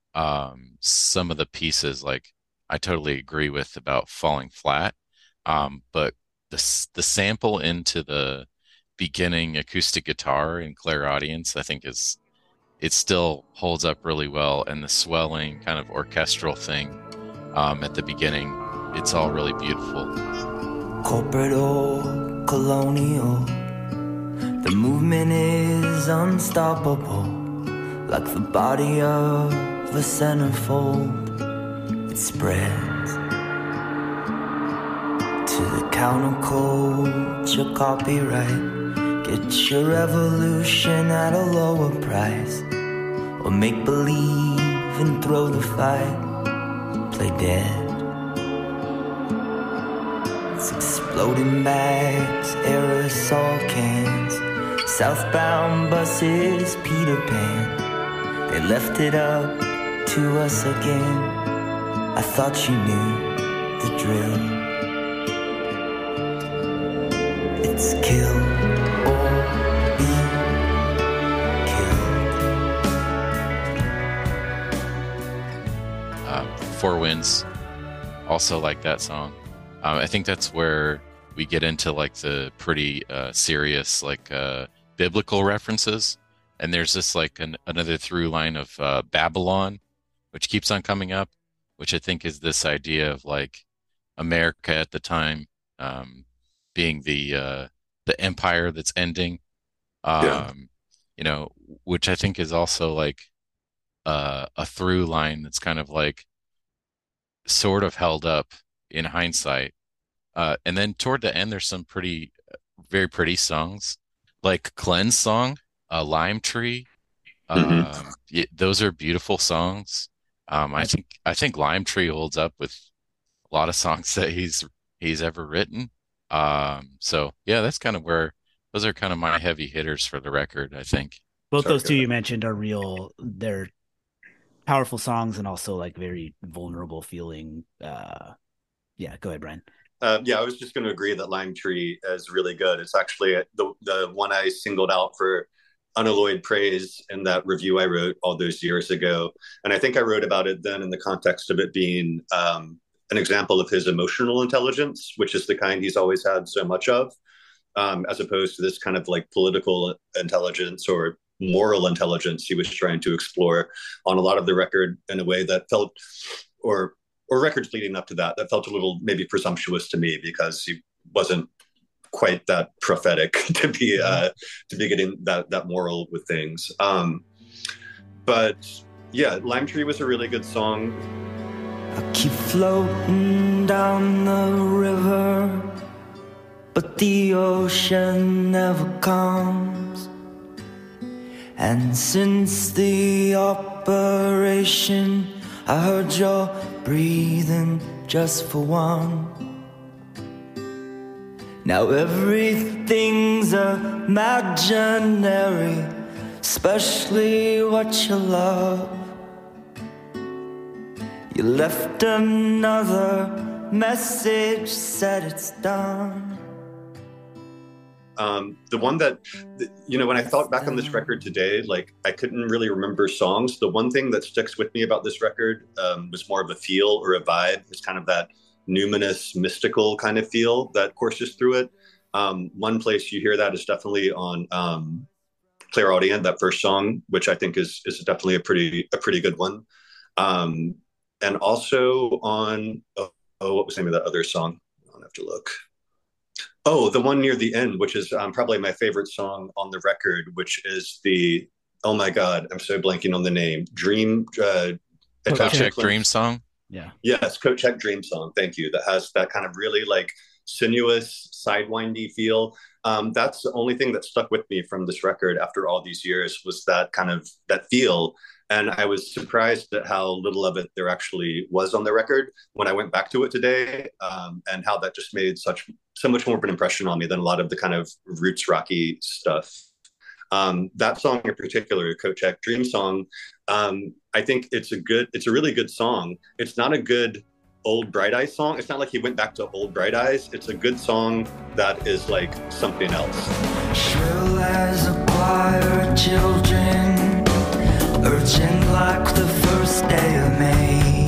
Um, some of the pieces, like I totally agree with about Falling Flat, um, but the the sample into the beginning acoustic guitar in Clairaudience, I think is. It still holds up really well, and the swelling kind of orchestral thing um, at the beginning, it's all really beautiful. Corporate or colonial, the movement is unstoppable, like the body of a centerfold. It spreads to the counterculture copyright. Get your revolution at a lower price, or make believe and throw the fight, play dead. It's exploding bags, aerosol cans, southbound buses, Peter Pan. They left it up to us again. I thought you knew the drill. It's kill or be killed. Um, Four Winds, also like that song. Um, I think that's where we get into like the pretty uh, serious, like uh, biblical references. And there's this like an, another through line of uh, Babylon, which keeps on coming up, which I think is this idea of like America at the time um, being the uh, the empire that's ending. Um, yeah. You know, which I think is also like uh, a through line that's kind of like sort of held up in hindsight. Uh, and then toward the end, there's some pretty, very pretty songs, like Cleanse Song, uh, Lime Tree. Mm-hmm. Um, yeah, those are beautiful songs. Um, I think I think Lime Tree holds up with a lot of songs that he's he's ever written. Um, so yeah, that's kind of where those are kind of my heavy hitters for the record, I think. Both those two you mentioned are real. They're powerful songs and also like very vulnerable feeling. Uh, yeah, go ahead, Brian. Uh, yeah, I was just going to agree that Lime Tree is really good. It's actually the the one I singled out for unalloyed praise in that review I wrote all those years ago. And I think I wrote about it then in the context of it being um, an example of his emotional intelligence, which is the kind he's always had so much of, um, as opposed to this kind of like political intelligence or moral intelligence he was trying to explore on a lot of the record in a way that felt, or or records leading up to that, that felt a little maybe presumptuous to me, because he wasn't quite that prophetic to be uh, to be getting that that moral with things. Um, but yeah, Lime Tree was a really good song. I keep floating down the river, but the ocean never comes. And since the operation, I heard your breathing just for one. Now everything's imaginary, especially what you love. You left another message, said it's done. Um, the one that, you know, when I thought back on this record today, like I couldn't really remember songs. The one thing that sticks with me about this record um, was more of a feel or a vibe. It's kind of that numinous, mystical kind of feel that courses through it. Um, one place you hear that is definitely on um, Clairaudient, that first song, which I think is is definitely a pretty a pretty good one. Um, and also on oh, oh, what was the name of that other song? I'll have to look. Oh, the one near the end, which is um, probably my favorite song on the record, which is the, oh my God, I'm so blanking on the name. Dream. Uh, Kochek Dream Song? Yeah. Yes, Kochek Dream Song. Thank you. That has that kind of really like sinuous, sidewindy feel. Um, that's the only thing that stuck with me from this record after all these years was that kind of, that feel. And I was surprised at how little of it there actually was on the record when I went back to it today, um, and how that just made such so much more of an impression on me than a lot of the kind of roots rocky stuff. Um, that song in particular, Kochek Dream Song, um, I think it's a good, it's a really good song. It's not a good old Bright Eyes song. It's not like he went back to old Bright Eyes. It's a good song that is like something else. Shrill as a choir of children, urgent like the first day of May.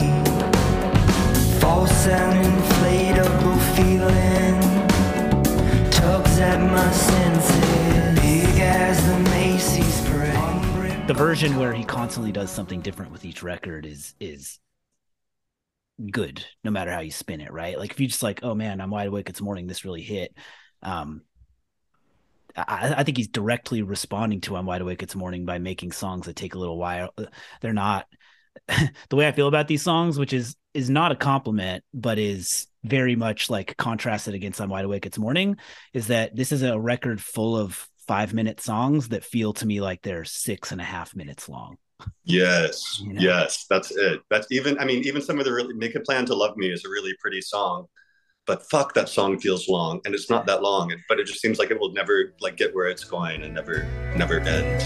False and inflatable feeling tugs at my senses, big as the Macy's parade. The version where he constantly does something different with each record is is good, no matter how you spin it, right? Like if you just like, oh man, I'm wide awake, it's morning, this really hit. Um, I, I think he's directly responding to I'm Wide Awake It's Morning by making songs that take a little while. They're not the way I feel about these songs, which is is not a compliment, but is very much like contrasted against I'm Wide Awake It's Morning, is that this is a record full of five minute songs that feel to me like they're six and a half minutes long. Yes, You know? yes, that's it. That's even, I mean, even some of the really, Make a Plan to Love Me is a really pretty song, but fuck, that song feels long, and it's not that long, but it just seems like it will never like get where it's going and never, never end.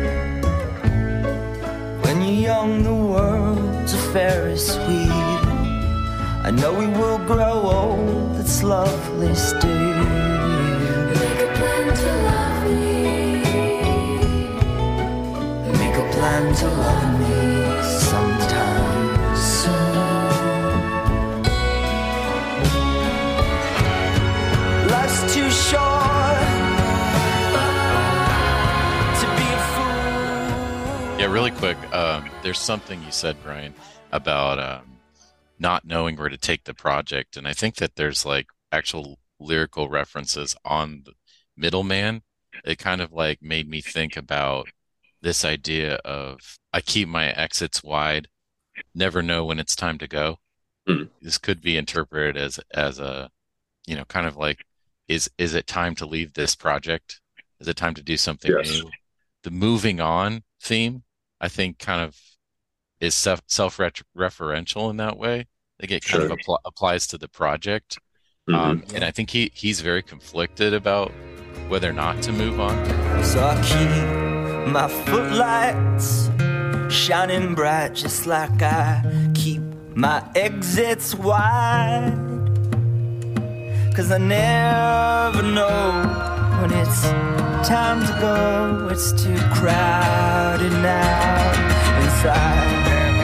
When you're young, the world's a Ferris wheel. I know we will grow old, it's lovely still. Make a plan to love me. Make a plan to love me sometime soon. Life's too short to be a fool. Yeah, really quick. Um, there's something you said, Brian, about um, not knowing where to take the project, and I think that there's like actual lyrical references on the Middleman. It kind of like made me think about this idea of I keep my exits wide, never know when it's time to go. Mm. This could be interpreted as as a, you know, kind of like is is it time to leave this project? Is it time to do something Yes. new? The moving on theme, I think, kind of is self self-referential in that way. I think it kind Sure. of appl- applies to the project. Mhm. Um, and I think he he's very conflicted about whether or not to move on. So I keep my footlights shining bright, just like I keep my exits wide. Cause I never know when it's time to go. It's too crowded now inside.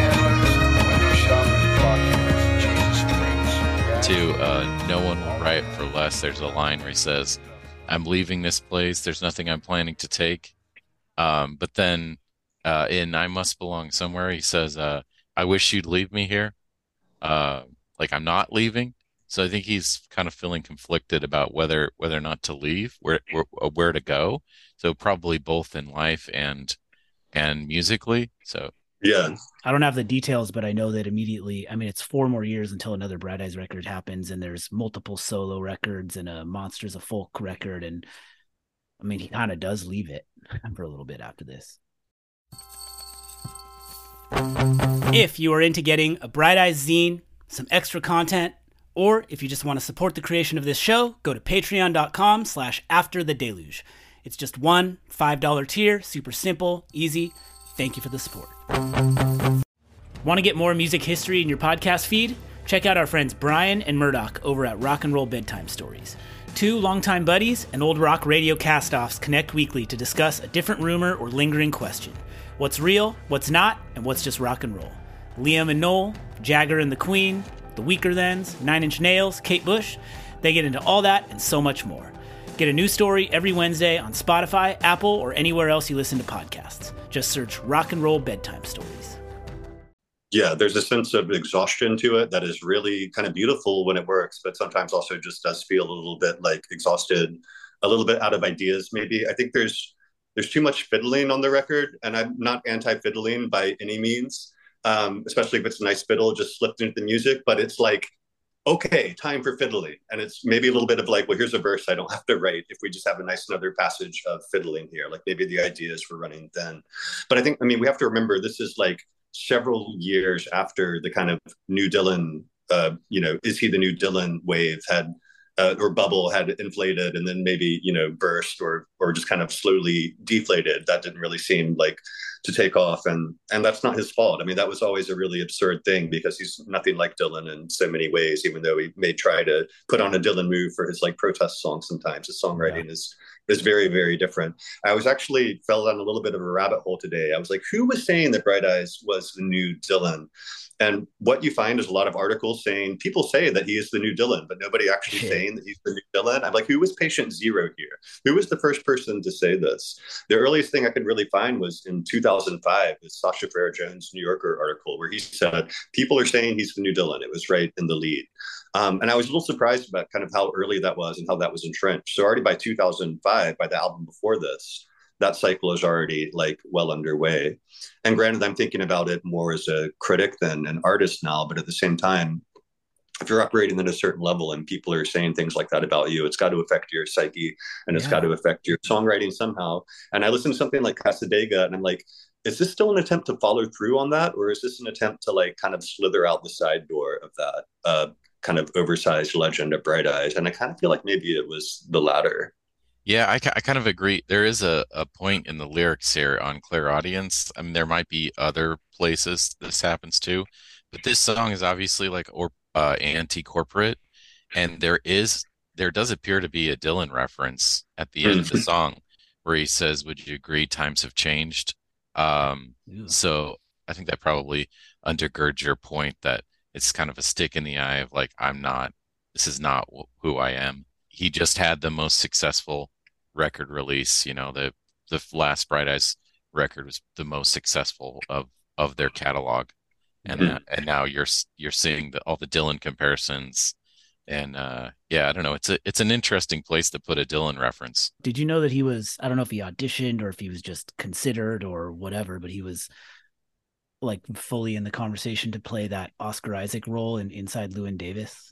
To uh, No One Will Write for Less, there's a line where he says, I'm leaving this place, there's nothing I'm planning to take. Um, but then uh, in I Must Belong Somewhere, he says, uh, I wish you'd leave me here. Uh, like I'm not leaving. So I think he's kind of feeling conflicted about whether whether or not to leave, where where, where to go. So probably both in life and and musically. So Yeah. I don't have the details, but I know that immediately, I mean, it's four more years until another Bright Eyes record happens, and there's multiple solo records and a Monsters of Folk record. And I mean, he kind of does leave it for a little bit after this. If you are into getting a Bright Eyes zine, some extra content, or if you just want to support the creation of this show, go to patreon.com slash after the deluge. It's just one five dollar tier, super simple, easy. Thank you for the support. Want to get more music history in your podcast feed? Check out our friends Brian and Murdoch over at Rock and Roll Bedtime Stories. Two longtime buddies and old rock radio cast-offs connect weekly to discuss a different rumor or lingering question. What's real, what's not, and what's just rock and roll. Liam and Noel, Jagger and the Queen, The Weaker Thans, Nine Inch Nails, Kate Bush. They get into all that and so much more. Get a new story every Wednesday on Spotify, Apple, or anywhere else you listen to podcasts. Just search Rock and Roll Bedtime Stories. Yeah, there's a sense of exhaustion to it that is really kind of beautiful when it works, but sometimes also just does feel a little bit like exhausted, a little bit out of ideas maybe. I think there's there's too much fiddling on the record, and I'm not anti-fiddling by any means, um, especially if it's a nice fiddle just slipped into the music, but it's like, okay, time for fiddling. And it's maybe a little bit of like, well, here's a verse I don't have to write if we just have a nice another passage of fiddling here. Like maybe the ideas were running thin. But I think, I mean, we have to remember this is like several years after the kind of new Dylan, uh, you know, is he the new Dylan wave had, uh, or bubble had inflated and then maybe, you know, burst or or just kind of slowly deflated. That didn't really seem like to take off. And and that's not his fault. I mean, that was always a really absurd thing because he's nothing like Dylan in so many ways, even though he may try to put on a Dylan move for his like protest songs sometimes. His songwriting yeah. is is very, very different. I was actually fell down a little bit of a rabbit hole today. I was like, who was saying that Bright Eyes was the new Dylan? And what you find is a lot of articles saying, people say that he is the new Dylan, but nobody actually Shit. saying that he's the new Dylan. I'm like, who was patient zero here? Who was the first person to say this? The earliest thing I could really find was in two thousand five, the Sasha Farrer Jones New Yorker article, where he said, people are saying he's the new Dylan. It was right in the lead. Um, and I was a little surprised about kind of how early that was and how that was entrenched. So already by two thousand five, by the album before this, that cycle is already like well underway. And granted, I'm thinking about it more as a critic than an artist now, but at the same time, if you're operating at a certain level and people are saying things like that about you, it's got to affect your psyche and it's yeah. got to affect your songwriting somehow. And I listen to something like Cassadaga and I'm like, is this still an attempt to follow through on that? Or is this an attempt to like kind of slither out the side door of that uh, kind of oversized legend of Bright Eyes? And I kind of feel like maybe it was the latter. Yeah, I, I kind of agree. There is a, a point in the lyrics here on Clairaudience. I mean, there might be other places this happens too, but this song is obviously like or uh, anti-corporate, and there is there does appear to be a Dylan reference at the end of the song where he says, "Would you agree times have changed?" Um, so I think that probably undergirds your point that it's kind of a stick in the eye of like, I'm not, this is not who I am. He just had the most successful record release, you know, the the last Bright Eyes record was the most successful of of their catalog, and mm-hmm. uh, and now you're you're seeing the, all the Dylan comparisons, and uh, yeah, I don't know, it's a it's an interesting place to put a Dylan reference. Did you know that he was? I don't know if he auditioned or if he was just considered or whatever, but he was like fully in the conversation to play that Oscar Isaac role in Inside Llewyn Davis.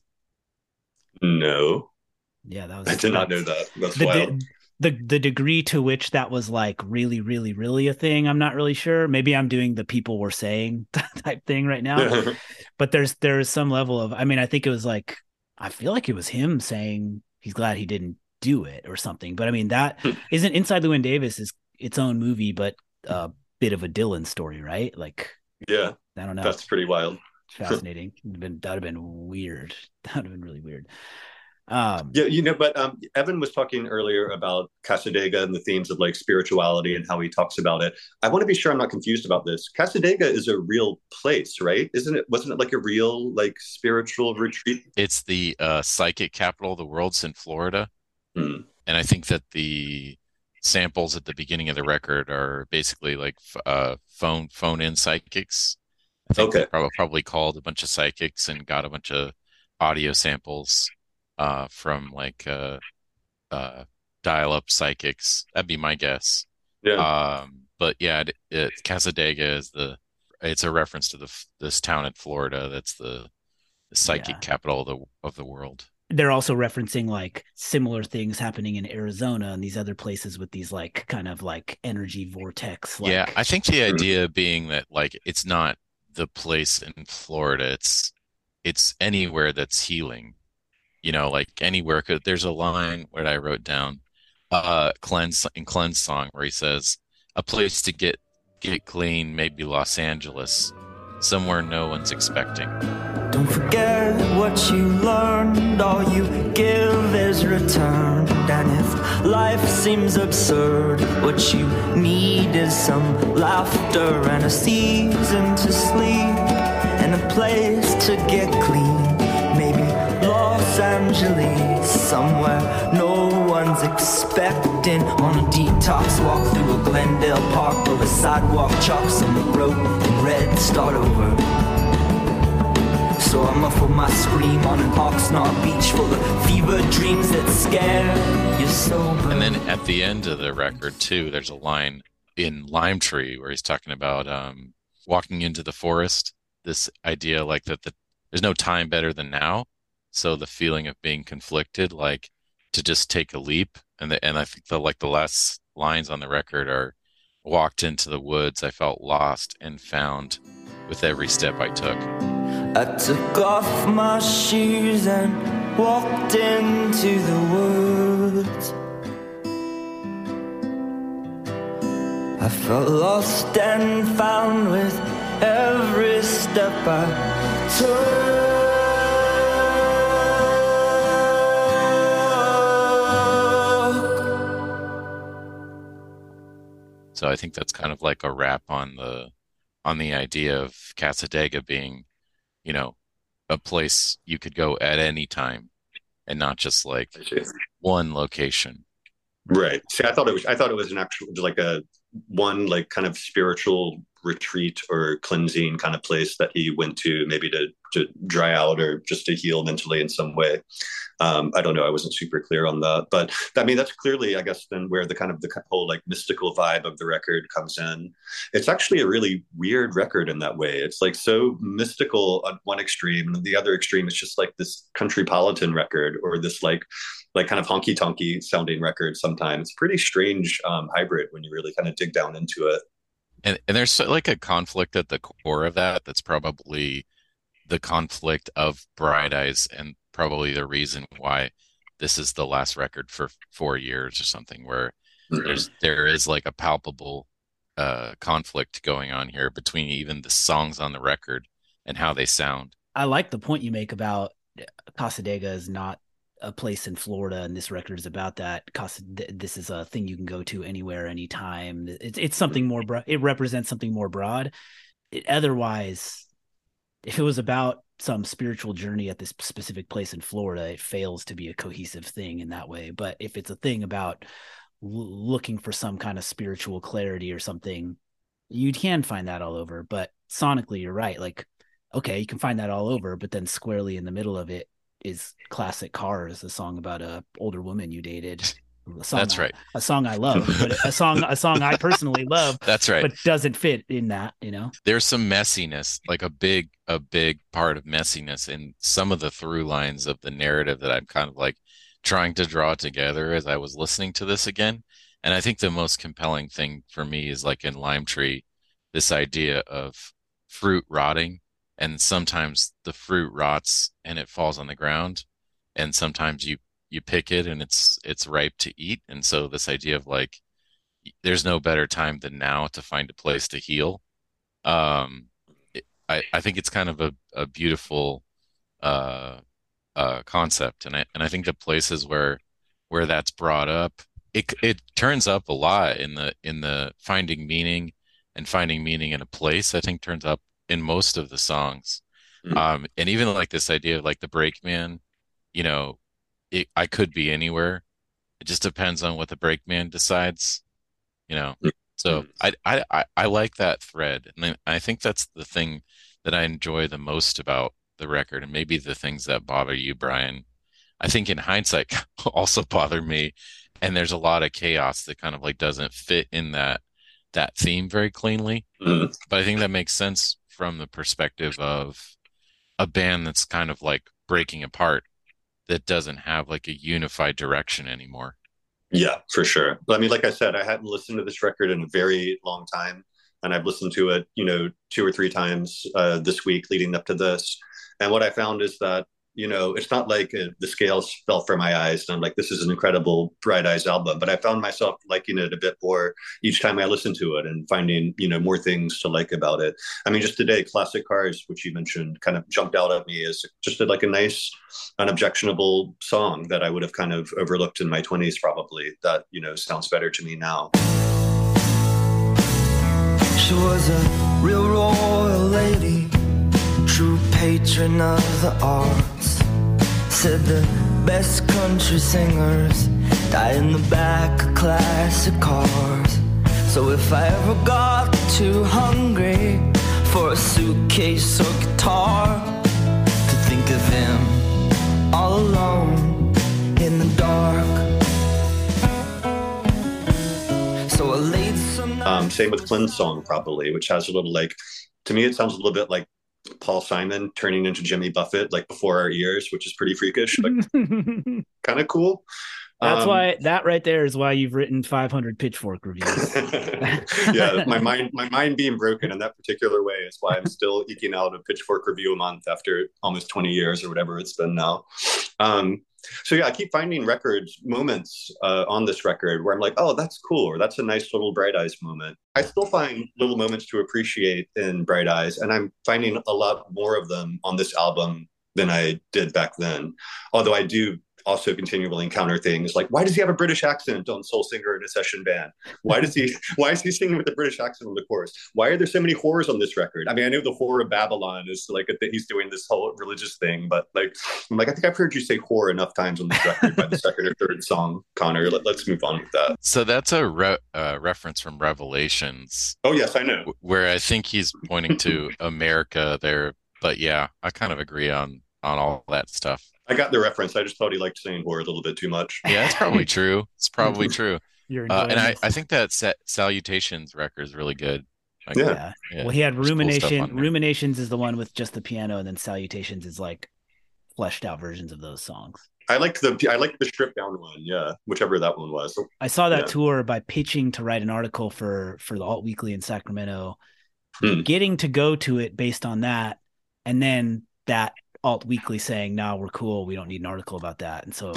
No. Yeah, that was. I did not know that. That's the, wild. The, the the degree to which that was like really, really, really a thing, I'm not really sure. Maybe I'm doing the people were saying type thing right now. But there's there's some level of, I mean, I think it was like, I feel like it was him saying he's glad he didn't do it or something. But I mean, that isn't Inside Llewyn Davis is its own movie, but a bit of a Dylan story, right? Like, yeah, I don't know. That's pretty wild. Fascinating. Been, that'd have been weird. That would have been really weird. Um, yeah, you know, but um, Evan was talking earlier about Cassadaga and the themes of like spirituality and how he talks about it. I want to be sure I'm not confused about this. Cassadaga is a real place, right? Isn't it? Wasn't it like a real like spiritual retreat? It's the uh, psychic capital of the world's in Florida, hmm. and I think that the samples at the beginning of the record are basically like uh, phone phone in psychics. I think okay. they probably, probably called a bunch of psychics and got a bunch of audio samples uh, from like uh, uh, dial-up psychics. That'd be my guess. Yeah. Um, but yeah, it, it, Casadega is the it's a reference to the this town in Florida that's the, the psychic Yeah. capital of the of the world. They're also referencing like similar things happening in Arizona and these other places with these like kind of like energy vortex. Like, Yeah, I think the idea being that like it's not the place in Florida, it's it's anywhere that's healing. You know, like anywhere could there's a line where I wrote down uh cleanse in Cleanse song where he says a place to get get clean, maybe Los Angeles, somewhere no one's expecting. Don't forget what you learned, all you give is returned. And if life seems absurd, what you need is some laughter and a season to sleep and a place to get clean. Maybe Los Angeles, somewhere no one's expecting. On a detox walk through a Glendale Park, over sidewalk chalks on the road in red, start over. So I muffle my scream on an Oxnard beach full of fever dreams that scare you sober. And then at the end of the record too, there's a line in Lime Tree where he's talking about um, walking into the forest. This idea like that the, there's no time better than now. So the feeling of being conflicted, like to just take a leap. And the, and I think the like the last lines on the record are walked into the woods. I felt lost and found with every step I took. I took off my shoes and walked into the woods. I felt lost and found with every step I took. So I think that's kind of like a wrap on the on the idea of Casadega being, you know, a place you could go at any time and not just like one location. Right. See, I thought it was I thought it was an actual like a one like kind of spiritual retreat or cleansing kind of place that he went to maybe to to dry out or just to heal mentally in some way. Um, I don't know. I wasn't super clear on that, but I mean that's clearly, I guess, then where the kind of the whole like mystical vibe of the record comes in. It's actually a really weird record in that way. It's like so mystical on one extreme, and on the other extreme, it's just like this countrypolitan record or this like like kind of honky tonky sounding record. Sometimes it's pretty strange um, hybrid when you really kind of dig down into it. And and there's so- like a conflict at the core of that. That's probably the conflict of Bright Eyes and probably the reason why this is the last record for four years or something, where Mm-hmm. there's there is like a palpable uh conflict going on here between even the songs on the record and how they sound. I like the point you make about Casadega is not a place in Florida, and this record is about that. Casa, this is a thing you can go to anywhere, anytime. It's it's something more. Bro- it represents something more broad. It, otherwise, if it was about some spiritual journey at this specific place in Florida, it fails to be a cohesive thing in that way. But if it's a thing about l- looking for some kind of spiritual clarity or something, you can find that all over. But sonically, you're right. Like, okay, you can find that all over, but then squarely in the middle of it is Classic Cars, a song about a older woman you dated. A song That's I, right. A song I love, but a song a song I personally love, That's right. but doesn't fit in that, you know. There's some messiness, like a big a big part of messiness in some of the through lines of the narrative that I'm kind of like trying to draw together as I was listening to this again. And I think the most compelling thing for me is like in Lime Tree, this idea of fruit rotting, and sometimes the fruit rots and it falls on the ground, and sometimes you you pick it and it's it's ripe to eat. And so this idea of like there's no better time than now to find a place to heal. Um, it, I I think it's kind of a a beautiful uh uh concept, and I and I think the places where where that's brought up, it it turns up a lot in the in the finding meaning and finding meaning in a place. I think turns up in most of the songs. Mm. Um, and even like this idea of like the brakeman, you know, it, I could be anywhere. It just depends on what the brakeman decides, you know. So I, I I I like that thread, and I I think that's the thing that I enjoy the most about the record, and maybe the things that bother you, Brian, I think in hindsight also bother me. And there's a lot of chaos that kind of like doesn't fit in that that theme very cleanly. Mm. But I think that makes sense from the perspective of a band that's kind of like breaking apart, that doesn't have like a unified direction anymore. Yeah, for sure. I mean, like I said, I hadn't listened to this record in a very long time, and I've listened to it, you know, two or three times uh, this week leading up to this. And what I found is that, you know, it's not like uh, the scales fell from my eyes and I'm like, this is an incredible Bright Eyes album, but I found myself liking it a bit more each time I listened to it and finding, you know, more things to like about it. I mean, just today, Classic Cars, which you mentioned, kind of jumped out at me as just a, like a nice, unobjectionable song that I would have kind of overlooked in my twenties probably, that, you know, sounds better to me now. She was a real royal lady, true patron of the arts. Said the best country singers die in the back of classic cars. So if I ever got too hungry for a suitcase or guitar, to think of him all alone in the dark. So I laid some um, same with Flynn's song probably, which has a little like, to me it sounds a little bit like Paul Simon turning into Jimmy Buffett, like before our ears, which is pretty freakish, but kind of cool. That's um, why that right there is why you've written five hundred Pitchfork reviews. Yeah, my mind, my mind being broken in that particular way is why I'm still eking out a Pitchfork review a month after almost twenty years or whatever it's been now. Um, so yeah, I keep finding records, moments uh, on this record where I'm like, oh, that's cool, or that's a nice little Bright Eyes moment. I still find little moments to appreciate in Bright Eyes, and I'm finding a lot more of them on this album than I did back then. Although I do also continually encounter things like, why does he have a British accent on Soul Singer in a session band? Why does he why is he singing with a British accent on the chorus? Why are there so many whores on this record? I mean, I know the whore of Babylon is like a, he's doing this whole religious thing, but like I'm like, I think I've heard you say whore enough times on this record by the second or third song, Connor. Let, let's move on with that. So that's a re- uh, reference from Revelations. Oh yes, I know. Where I think he's pointing to America there, but yeah, I kind of agree on on all that stuff. I got the reference. I just thought he liked saying whore a little bit too much. Yeah, it's probably true. It's probably true. You're Uh, and I, this. I think that Sa- Salutations record is really good. Like, Yeah. yeah. yeah, Well, he had there's cool stuff Rumination. on there. Ruminations is the one with just the piano, and then Salutations is like fleshed out versions of those songs. I liked the I liked the stripped down one. Yeah, whichever that one was. I saw that Yeah. tour by pitching to write an article for for the Alt Weekly in Sacramento, Hmm. getting to go to it based on that, and then that Alt Weekly saying, "No, we're cool. We don't need an article about that." And so,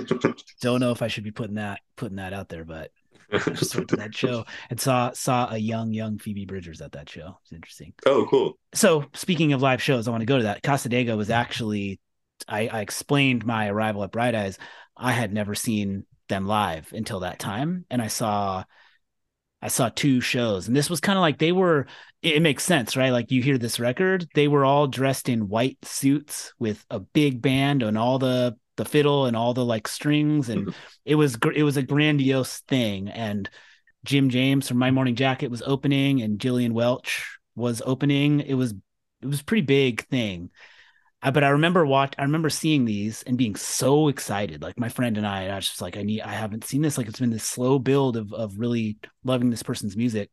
don't know if I should be putting that putting that out there, but I just went to that show and saw saw a young young Phoebe Bridgers at that show. It's interesting. Oh, cool. So speaking of live shows, I want to go to that. Casadega was actually, I, I explained my arrival at Bright Eyes. I had never seen them live until that time. And I saw, I saw two shows, and this was kind of like, they were, it, it makes sense, right? Like you hear this record, they were all dressed in white suits with a big band and all the, the fiddle and all the like strings. And it was, gr- it was a grandiose thing. And Jim James from My Morning Jacket was opening, and Gillian Welch was opening. It was, it was a pretty big thing. I, but I remember watch, I remember seeing these and being so excited. Like my friend and I, I was just like, I need, I haven't seen this. Like it's been this slow build of, of really loving this person's music,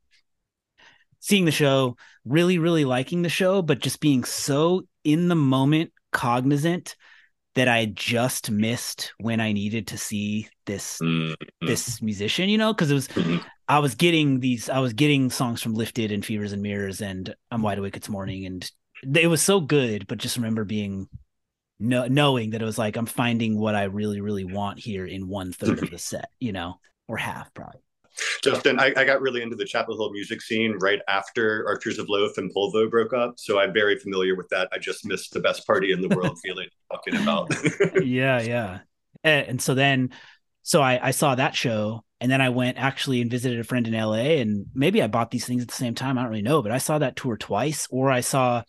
seeing the show, really, really liking the show, but just being so in the moment cognizant that I just missed when I needed to see this, Mm-hmm. this musician, you know, cause it was, Mhm. I was getting these, I was getting songs from Lifted and Fevers and Mirrors and I'm Wide Awake It's Morning. And it was so good, but just remember being, no, knowing that it was like, I'm finding what I really, really want here in one third of the set, you know, or half probably. Justin, I, I got really into the Chapel Hill music scene right after Archers of Loaf and Polvo broke up. So I'm very familiar with that. I just missed the best party in the world feeling talking about. yeah. Yeah. And, and so then, so I, I saw that show, and then I went actually and visited a friend in L A, and maybe I bought these things at the same time. I don't really know, but I saw that tour twice, or I saw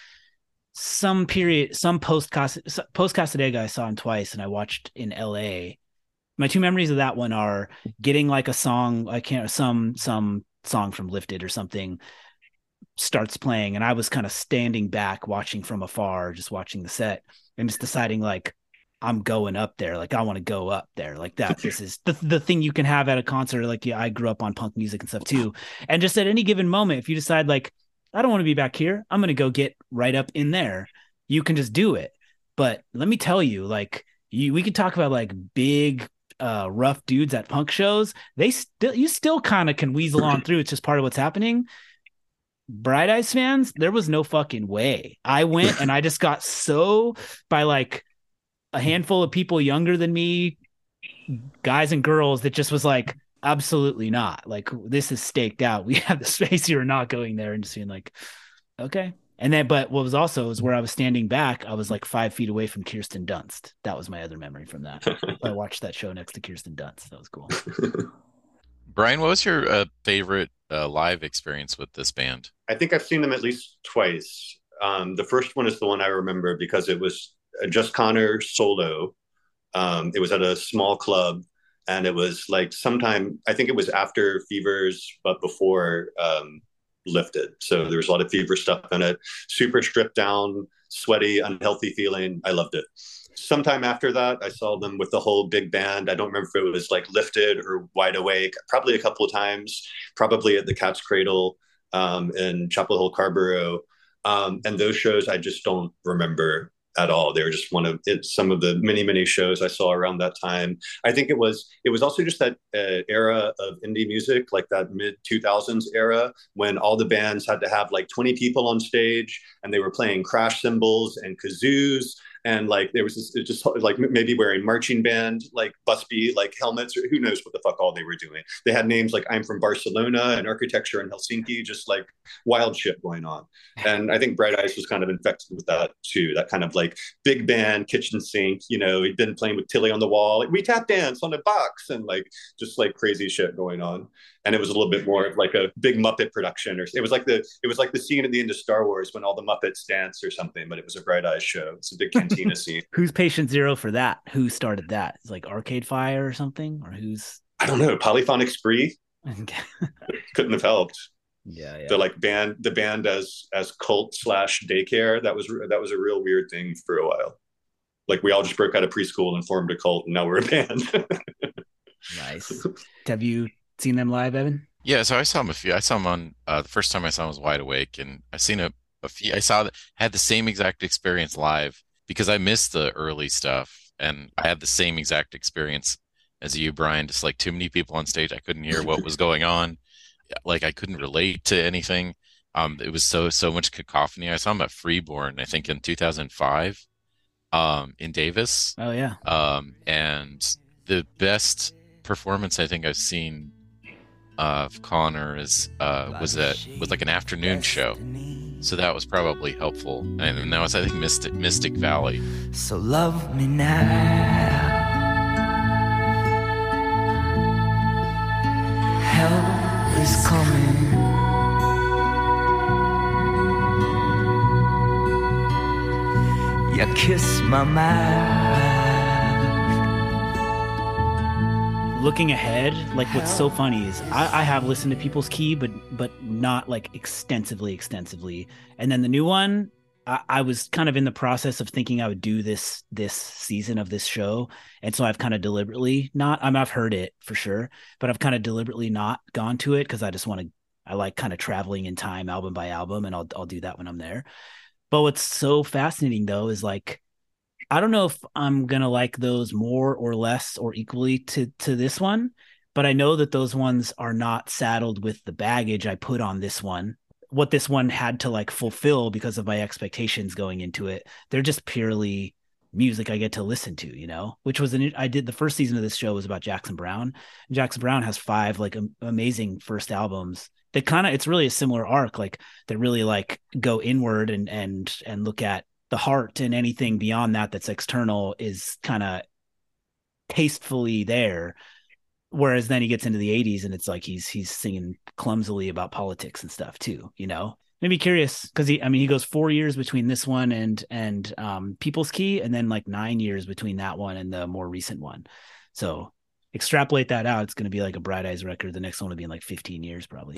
some period, some post post Casadega I saw him twice, and I watched in L A. My two memories of that one are getting like a song, I can't, some, some song from Lifted or something, starts playing, and I was kind of standing back watching from afar, just watching the set and just deciding like, I'm going up there. Like I want to go up there like that. This is the, the thing you can have at a concert. Like, yeah, I grew up on punk music and stuff too. And just at any given moment, if you decide like, I don't want to be back here, I'm going to go get right up in there. You can just do it. But let me tell you, like you, we could talk about like big, uh, rough dudes at punk shows. They still, you still kind of can weasel on through. It's just part of what's happening. Bright Eyes fans, there was no fucking way. I went and I just got so by like a handful of people younger than me, guys and girls, that just was like, absolutely not. Like, this is staked out. We have the space. You're not going there, and just being like, okay. And then, but what was also is where I was standing back, I was like five feet away from Kirsten Dunst. That was my other memory from that. I watched that show next to Kirsten Dunst. That was cool. Brian, what was your uh, favorite uh, live experience with this band? I think I've seen them at least twice. Um, the first one is the one I remember because it was Just Connor solo. Um, it was at a small club, and it was like sometime, I think it was after Fevers, but before um, Lifted. So there was a lot of Fever stuff in it. Super stripped down, sweaty, unhealthy feeling. I loved it. Sometime after that, I saw them with the whole big band. I don't remember if it was like Lifted or Wide Awake, probably a couple of times, probably at the Cat's Cradle um, in Chapel Hill, Carborough. Um, and those shows, I just don't remember at all. They were just one of it, some of the many, many shows I saw around that time. I think it was, it was also just that uh, era of indie music, like that mid two thousands era, when all the bands had to have like twenty people on stage and they were playing crash cymbals and kazoos. And like, there was this, it just like maybe wearing marching band, like busby, like helmets, or who knows what the fuck all they were doing. They had names like I'm from Barcelona and Architecture in Helsinki, just like wild shit going on. And I think Bright Eyes was kind of infected with that too. That kind of like big band, kitchen sink, you know, he'd been playing with Tilly on the Wall. Like, we tap dance on a box and like, just like crazy shit going on. And it was a little bit more of like a big Muppet production, or it was like the it was like the scene at the end of Star Wars when all the Muppets dance or something, but it was a Bright Eyes show. It's a big cantina scene. Who's patient zero for that? Who started that? It's like Arcade Fire or something, or who's? I don't know. Polyphonic Spree couldn't have helped. Yeah, yeah. The like band, the band as as cult slash daycare. That was that was a real weird thing for a while. Like we all just broke out of preschool and formed a cult, and now we're a band. Nice. Have you seen them live, Evan? Yeah, so I saw them a few. I saw them on uh, the first time I saw them was Wide Awake, and I've seen a, a few. I saw had the same exact experience live because I missed the early stuff, and I had the same exact experience as you, Brian. Just like too many people on stage, I couldn't hear what was going on. Like I couldn't relate to anything. Um, it was so so much cacophony. I saw them at Freeborn, I think in two thousand five, um, in Davis. Oh yeah. Um, and the best performance I think I've seen of Connor is uh was that was like an afternoon show, so that was probably helpful. And that was I think Mystic Mystic Valley. So love me now. Hell is coming. You kiss my mouth. Looking ahead, like what's so funny is I, I have listened to People's Key, but but not like extensively, extensively. And then the new one, I, I was kind of in the process of thinking I would do this this season of this show, and so I've kind of deliberately not. I mean, I've heard it for sure, but I've kind of deliberately not gone to it because I just want to. I like kind of traveling in time, album by album, and I'll I'll do that when I'm there. But what's so fascinating though is like, I don't know if I'm going to like those more or less or equally to, to this one, but I know that those ones are not saddled with the baggage I put on this one, what this one had to like fulfill because of my expectations going into it. They're just purely music I get to listen to, you know, which was an, I did the first season of this show was about Jackson Browne. And Jackson Browne has five like am- amazing first albums that kind of, it's really a similar arc, like that really like go inward and, and, and look at the heart, and anything beyond that that's external is kind of tastefully there. Whereas then he gets into the eighties and it's like he's he's singing clumsily about politics and stuff too, you know. Maybe curious because he I mean he goes four years between this one and and um People's Key, and then like nine years between that one and the more recent one. So extrapolate that out, it's going to be like a Bright Eyes record. The next one will be in like fifteen years, probably.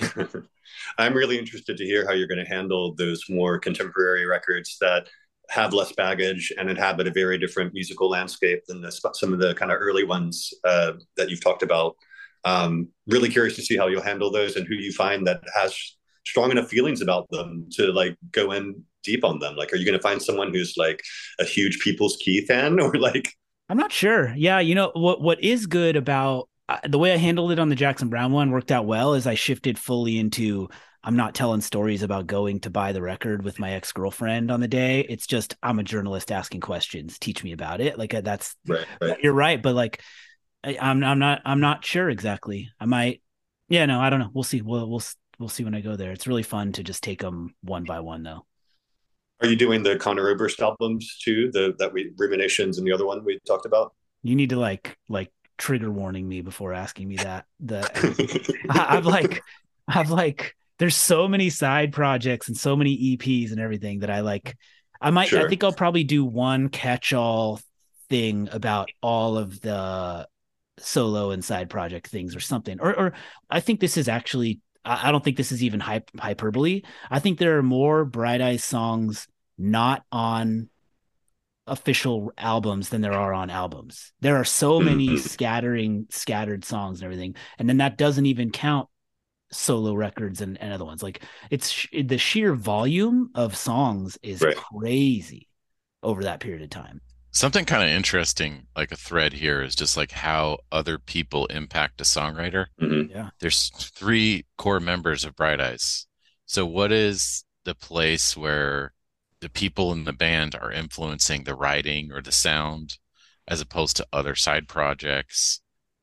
I'm really interested to hear how you're going to handle those more contemporary records that have less baggage and inhabit a very different musical landscape than the, some of the kind of early ones uh, that you've talked about. Um, really curious to see how you'll handle those and who you find that has strong enough feelings about them to like go in deep on them. Like, are you going to find someone who's like a huge People's Key fan, or like? I'm not sure. Yeah, you know what? What is good about uh, the way I handled it on the Jackson Browne one worked out well. Is I shifted fully into I'm not telling stories about going to buy the record with my ex-girlfriend on the day. It's just I'm a journalist asking questions. Teach me about it. Like that's right, right. You're right, but like I, I'm I'm not I'm not sure exactly. I might. Yeah, no, I don't know. We'll see. We'll we'll we'll see when I go there. It's really fun to just take them one by one, though. Are you doing the Conor Oberst albums too? The that we Ruminations and the other one we talked about. You need to like like trigger warning me before asking me that. The I, I've like I've like there's so many side projects and so many E Ps and everything that I like. I might sure. I think I'll probably do one catch-all thing about all of the solo and side project things or something. Or or I think this is actually I don't think this is even hype, hyperbole. I think there are more Bright Eyes songs not on official albums than there are on albums. There are so many scattering, scattered songs and everything. And then that doesn't even count solo records and, and other ones. Like it's the sheer volume of songs is right. crazy over that period of time. Something kind of interesting, like a thread here, is just like how other people impact a songwriter. Mm-hmm. Yeah. There's three core members of Bright Eyes. So what is the place where the people in the band are influencing the writing or the sound as opposed to other side projects?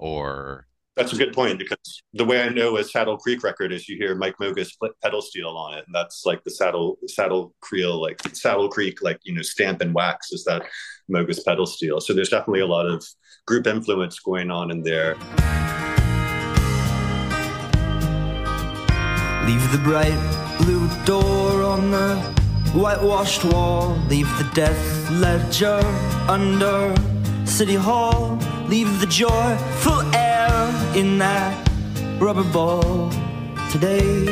Or that's a good point, because the way I know a Saddle Creek record is you hear Mike Mogus pedal steel on it, and that's like the Saddle Saddle Creel, like Saddle Creek, like, you know, stamp and wax is that Mogus pedal steel. So there's definitely a lot of group influence going on in there. Leave the bright blue door on the whitewashed wall. Leave the death ledger under City Hall. Leave the joyful air in that rubber ball today.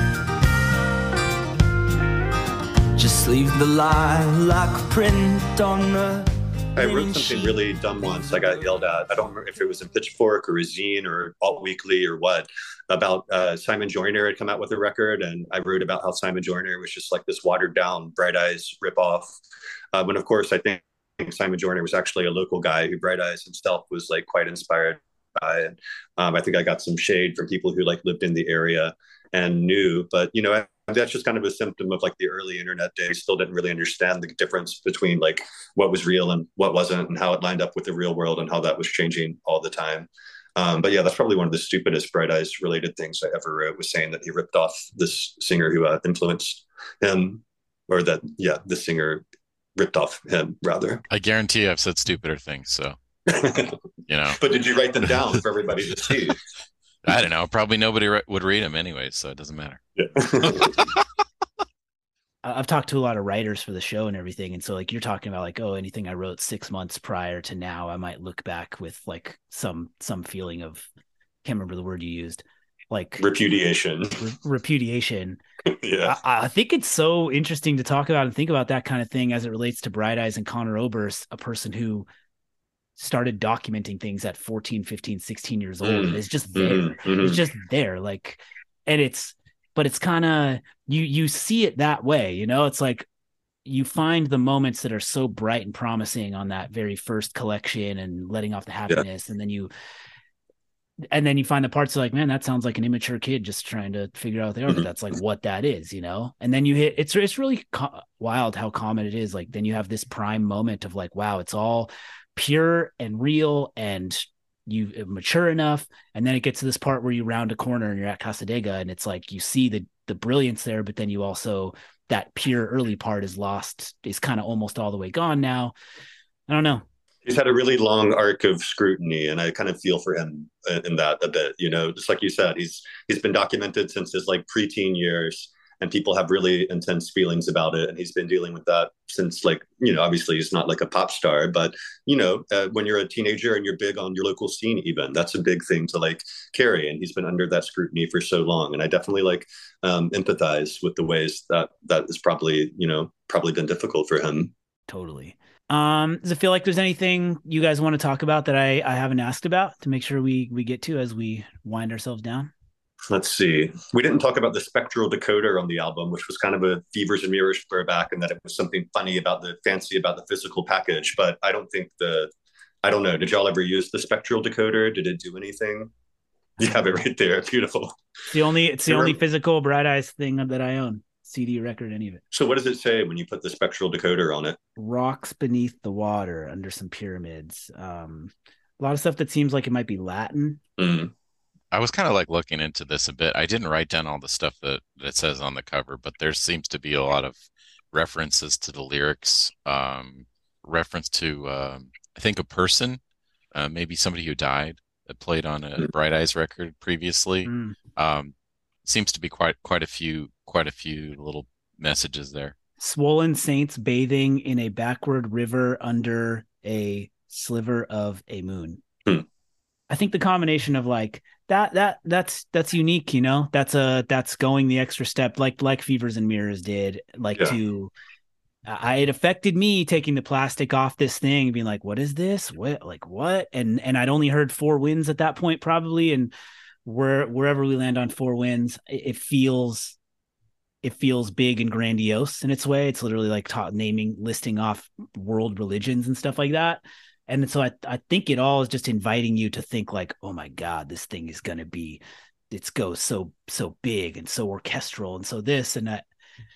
Just leave the lilac print on the I wrote something really dumb once. I got yelled at. I don't remember if it was in Pitchfork or a zine or Alt Weekly or what, about uh, Simon Joyner had come out with a record, and I wrote about how Simon Joyner was just like this watered down Bright Eyes ripoff. Uh, when of course I think Simon Joyner was actually a local guy who Bright Eyes himself was like quite inspired by. And um, I think I got some shade from people who like lived in the area and knew, but you know, that's just kind of a symptom of like the early internet days. Still didn't really understand the difference between like what was real and what wasn't, and how it lined up with the real world and how that was changing all the time. Um, but yeah, that's probably one of the stupidest Bright Eyes related things I ever wrote, was saying that he ripped off this singer who uh, influenced him, or that, yeah, the singer ripped off him rather. I guarantee I've said stupider things, so you know. But did you write them down for everybody to see? I don't know. Probably nobody re- would read them anyway, so it doesn't matter. Yeah. I've talked to a lot of writers for the show and everything. And so like you're talking about like, oh, anything I wrote six months prior to now, I might look back with like some some feeling of, can't remember the word you used, like repudiation. Re- repudiation. Yeah. I, I think it's so interesting to talk about and think about that kind of thing as it relates to Bright Eyes and Conor Oberst, a person who started documenting things at fourteen, fifteen, sixteen years old. Mm. It's just there. Mm-hmm. It's just there. Like, and it's, but it's kind of, you, you see it that way, you know, it's like you find the moments that are so bright and promising on that very first collection and letting off the happiness. Yeah. And then you, and then you find the parts like, man, that sounds like an immature kid just trying to figure out what they are, mm-hmm. but that's like what that is, you know? And then you hit, it's, it's really co- wild how common it is. Like, then you have this prime moment of like, wow, it's all pure and real, and you mature enough, and then it gets to this part where you round a corner and you're at Casadega, and it's like you see the the brilliance there, but then you also, that pure early part is lost, is kind of almost all the way gone now. I don't know. He's had a really long arc of scrutiny, and I kind of feel for him in that a bit, you know, just like you said, he's he's been documented since his like preteen years. and people have really intense feelings about it. And he's been dealing with that since, like, you know, obviously he's not like a pop star, but, you know, uh, when you're a teenager and you're big on your local scene, even, that's a big thing to like carry. And he's been under that scrutiny for so long. And I definitely like um, empathize with the ways that that is probably, you know, probably been difficult for him. Totally. Um, does it feel like there's anything you guys want to talk about that I, I haven't asked about to make sure we, we get to as we wind ourselves down? Let's see. We didn't talk about the spectral decoder on the album, which was kind of a Fevers and Mirrors throwback, and that it was something funny about the fancy about the physical package. But I don't think the, I don't know. Did y'all ever use the spectral decoder? Did it do anything? You have it right there. Beautiful. It's the only, it's the only physical Bright Eyes thing that I own. C D, record, any of it. So what does it say when you put the spectral decoder on it? Rocks beneath the water under some pyramids. Um, a lot of stuff that seems like it might be Latin. Mm. I was kind of like looking into this a bit. I didn't write down all the stuff that, that it says on the cover, but there seems to be a lot of references to the lyrics, um, reference to, um, I think, a person, uh, maybe somebody who died that played on a Bright Eyes record previously. Mm. Um, seems to be quite quite a few quite a few little messages there. Swollen saints bathing in a backward river under a sliver of a moon. Hmm. I think the combination of like that that that's that's unique, you know. That's a that's going the extra step, like like Fevers and Mirrors did, like yeah. to. I it affected me taking the plastic off this thing and being like, what is this? What like what? And and I'd only heard Four Winds at that point probably, and where wherever we land on Four Winds, it, it feels it feels big and grandiose in its way. It's literally like ta- naming, listing off world religions and stuff like that. And so I, I think it all is just inviting you to think like, oh my God, this thing is going to be, it's goes so, so big and so orchestral. And so this, and that,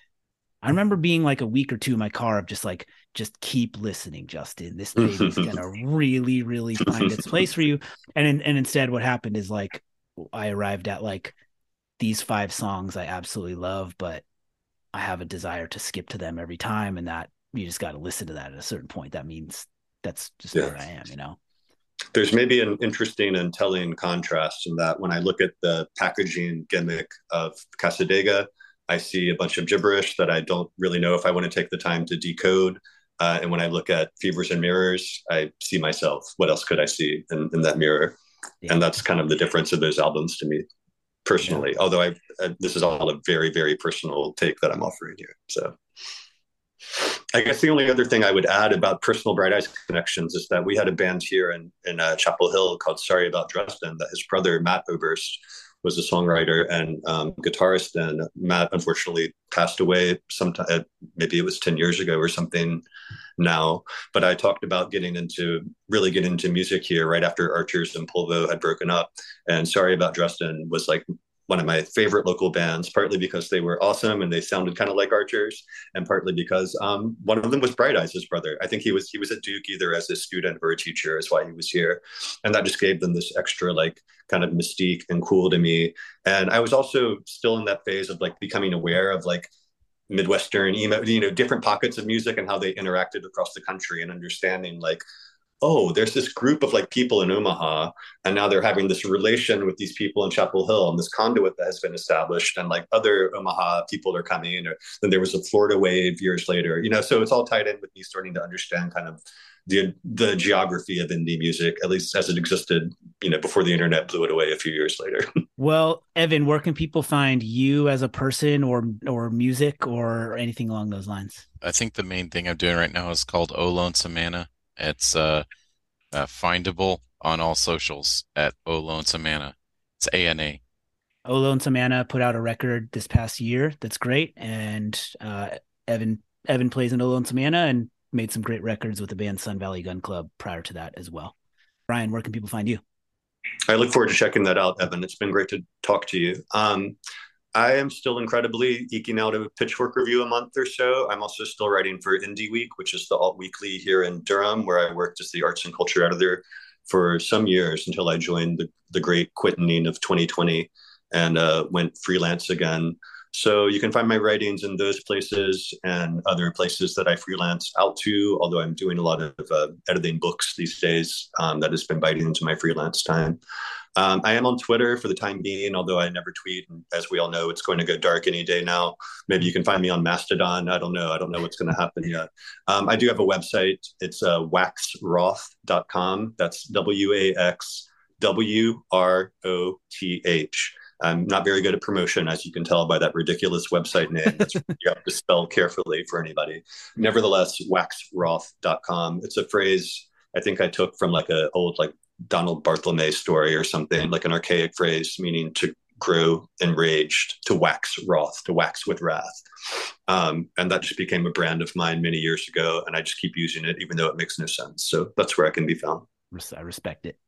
I remember being like a week or two in my car of just like, just keep listening, Justin, this baby's going to really, really find its place for you. And, in, and instead what happened is like, I arrived at like, these five songs I absolutely love, but I have a desire to skip to them every time. And that you just got to listen to that at a certain point. That means that's just yeah. where I am, you know? There's maybe an interesting and telling contrast in that when I look at the packaging gimmick of Cassadaga, I see a bunch of gibberish that I don't really know if I want to take the time to decode. Uh, and when I look at Fevers and Mirrors, I see myself. What else could I see in, in that mirror? Yeah. And that's kind of the difference of those albums to me. Personally, yeah. although I, uh, this is all a very, very personal take that I'm offering here. So I guess the only other thing I would add about personal Bright Eyes connections is that we had a band here in, in uh, Chapel Hill called Sorry About Dresden, that his brother, Matt Oberst, was a songwriter and um, guitarist. And Matt unfortunately passed away sometime, maybe it was ten years ago or something now. But I talked about getting into, really getting into music here right after Archers and Polvo had broken up. And Sorry About Dresden was like one of my favorite local bands, partly because they were awesome and they sounded kind of like Archers, and partly because um, one of them was Bright Eyes' brother. I think he was he was at Duke either as a student or a teacher, is why he was here. And that just gave them this extra like kind of mystique and cool to me. And I was also still in that phase of like becoming aware of like Midwestern, you know, different pockets of music and how they interacted across the country, and understanding like, oh, there's this group of like people in Omaha, and now they're having this relation with these people in Chapel Hill, and this conduit that has been established, and like other Omaha people are coming, or then there was a Florida wave years later, you know, so it's all tied in with me starting to understand kind of the the geography of indie music, at least as it existed, you know, before the internet blew it away a few years later. Well, Evan, where can people find you as a person, or or music, or anything along those lines? I think the main thing I'm doing right now is called O Lonesome Anna. It's uh, uh, findable on all socials at O Lonesome Anna. It's A N A. O Lonesome Anna put out a record this past year that's great, and uh, Evan Evan plays in O Lonesome Anna and made some great records with the band Sun Valley Gun Club prior to that as well. Brian, where can people find you? I look forward to checking that out, Evan. It's been great to talk to you. Um, I am still incredibly eking out a Pitchfork review a month or so. I'm also still writing for Indie Week, which is the alt weekly here in Durham, where I worked as the arts and culture editor for some years until I joined the, the great quickening of twenty twenty and uh, went freelance again. So you can find my writings in those places and other places that I freelance out to, although I'm doing a lot of uh, editing books these days. Um, that has been biting into my freelance time. Um, I am on Twitter for the time being, although I never tweet. And as we all know, it's going to go dark any day now. Maybe you can find me on Mastodon. I don't know. I don't know what's going to happen yet. Um, I do have a website. It's uh, wax roth dot com. That's W A X W R O T H. I'm not very good at promotion, as you can tell by that ridiculous website name. That's, you have to spell carefully for anybody. Nevertheless, wax roth dot com. It's a phrase I think I took from like an old like Donald Barthelme story or something, like an archaic phrase meaning to grow enraged, to wax wroth, to wax with wrath. Um, and that just became a brand of mine many years ago. And I just keep using it, even though it makes no sense. So that's where I can be found. I respect it.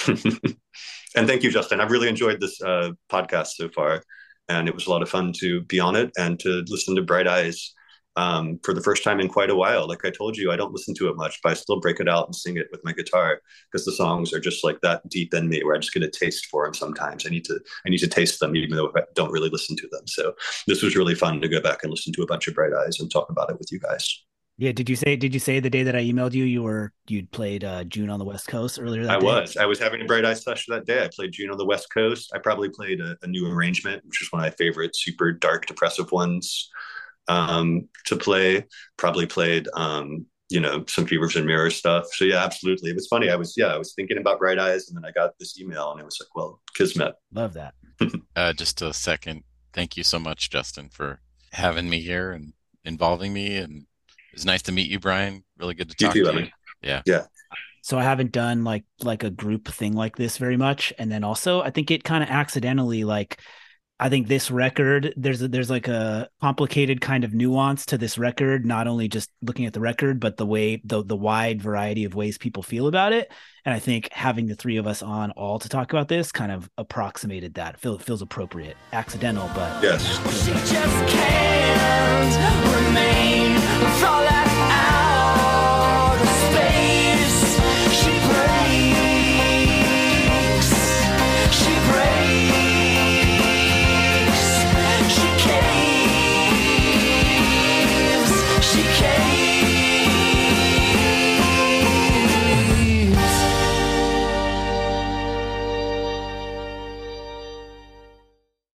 And thank you, Justin. I've really enjoyed this uh, podcast so far. And it was a lot of fun to be on it and to listen to Bright Eyes um, for the first time in quite a while. Like I told you, I don't listen to it much, but I still break it out and sing it with my guitar because the songs are just like that deep in me where I just get a taste for them sometimes. I need to I need to taste them even though I don't really listen to them. So this was really fun to go back and listen to a bunch of Bright Eyes and talk about it with you guys. Yeah, did you say did you say the day that I emailed you you were you'd played uh, June on the West Coast earlier that I day? was. I was having a Bright Eyes session that day. I played June on the West Coast. I probably played a, a new arrangement, which is one of my favorite super dark depressive ones um, to play. Probably played um, you know, some Fevers and Mirrors stuff. So yeah, absolutely. It was funny. I was yeah, I was thinking about Bright Eyes and then I got this email and it was like, well, kismet. Love that. uh, just a second. Thank you so much, Justin, for having me here and involving me, and it was nice to meet you, Brian. Really good to talk you too, to you. Evan. Yeah. Yeah. So I haven't done like like a group thing like this very much. And then also I think it kind of accidentally, like, I think this record, there's a, there's like a complicated kind of nuance to this record, not only just looking at the record, but the way, the the wide variety of ways people feel about it. And I think having the three of us on all to talk about this kind of approximated that. It feels, it feels appropriate. Accidental, but... Yes. She just can't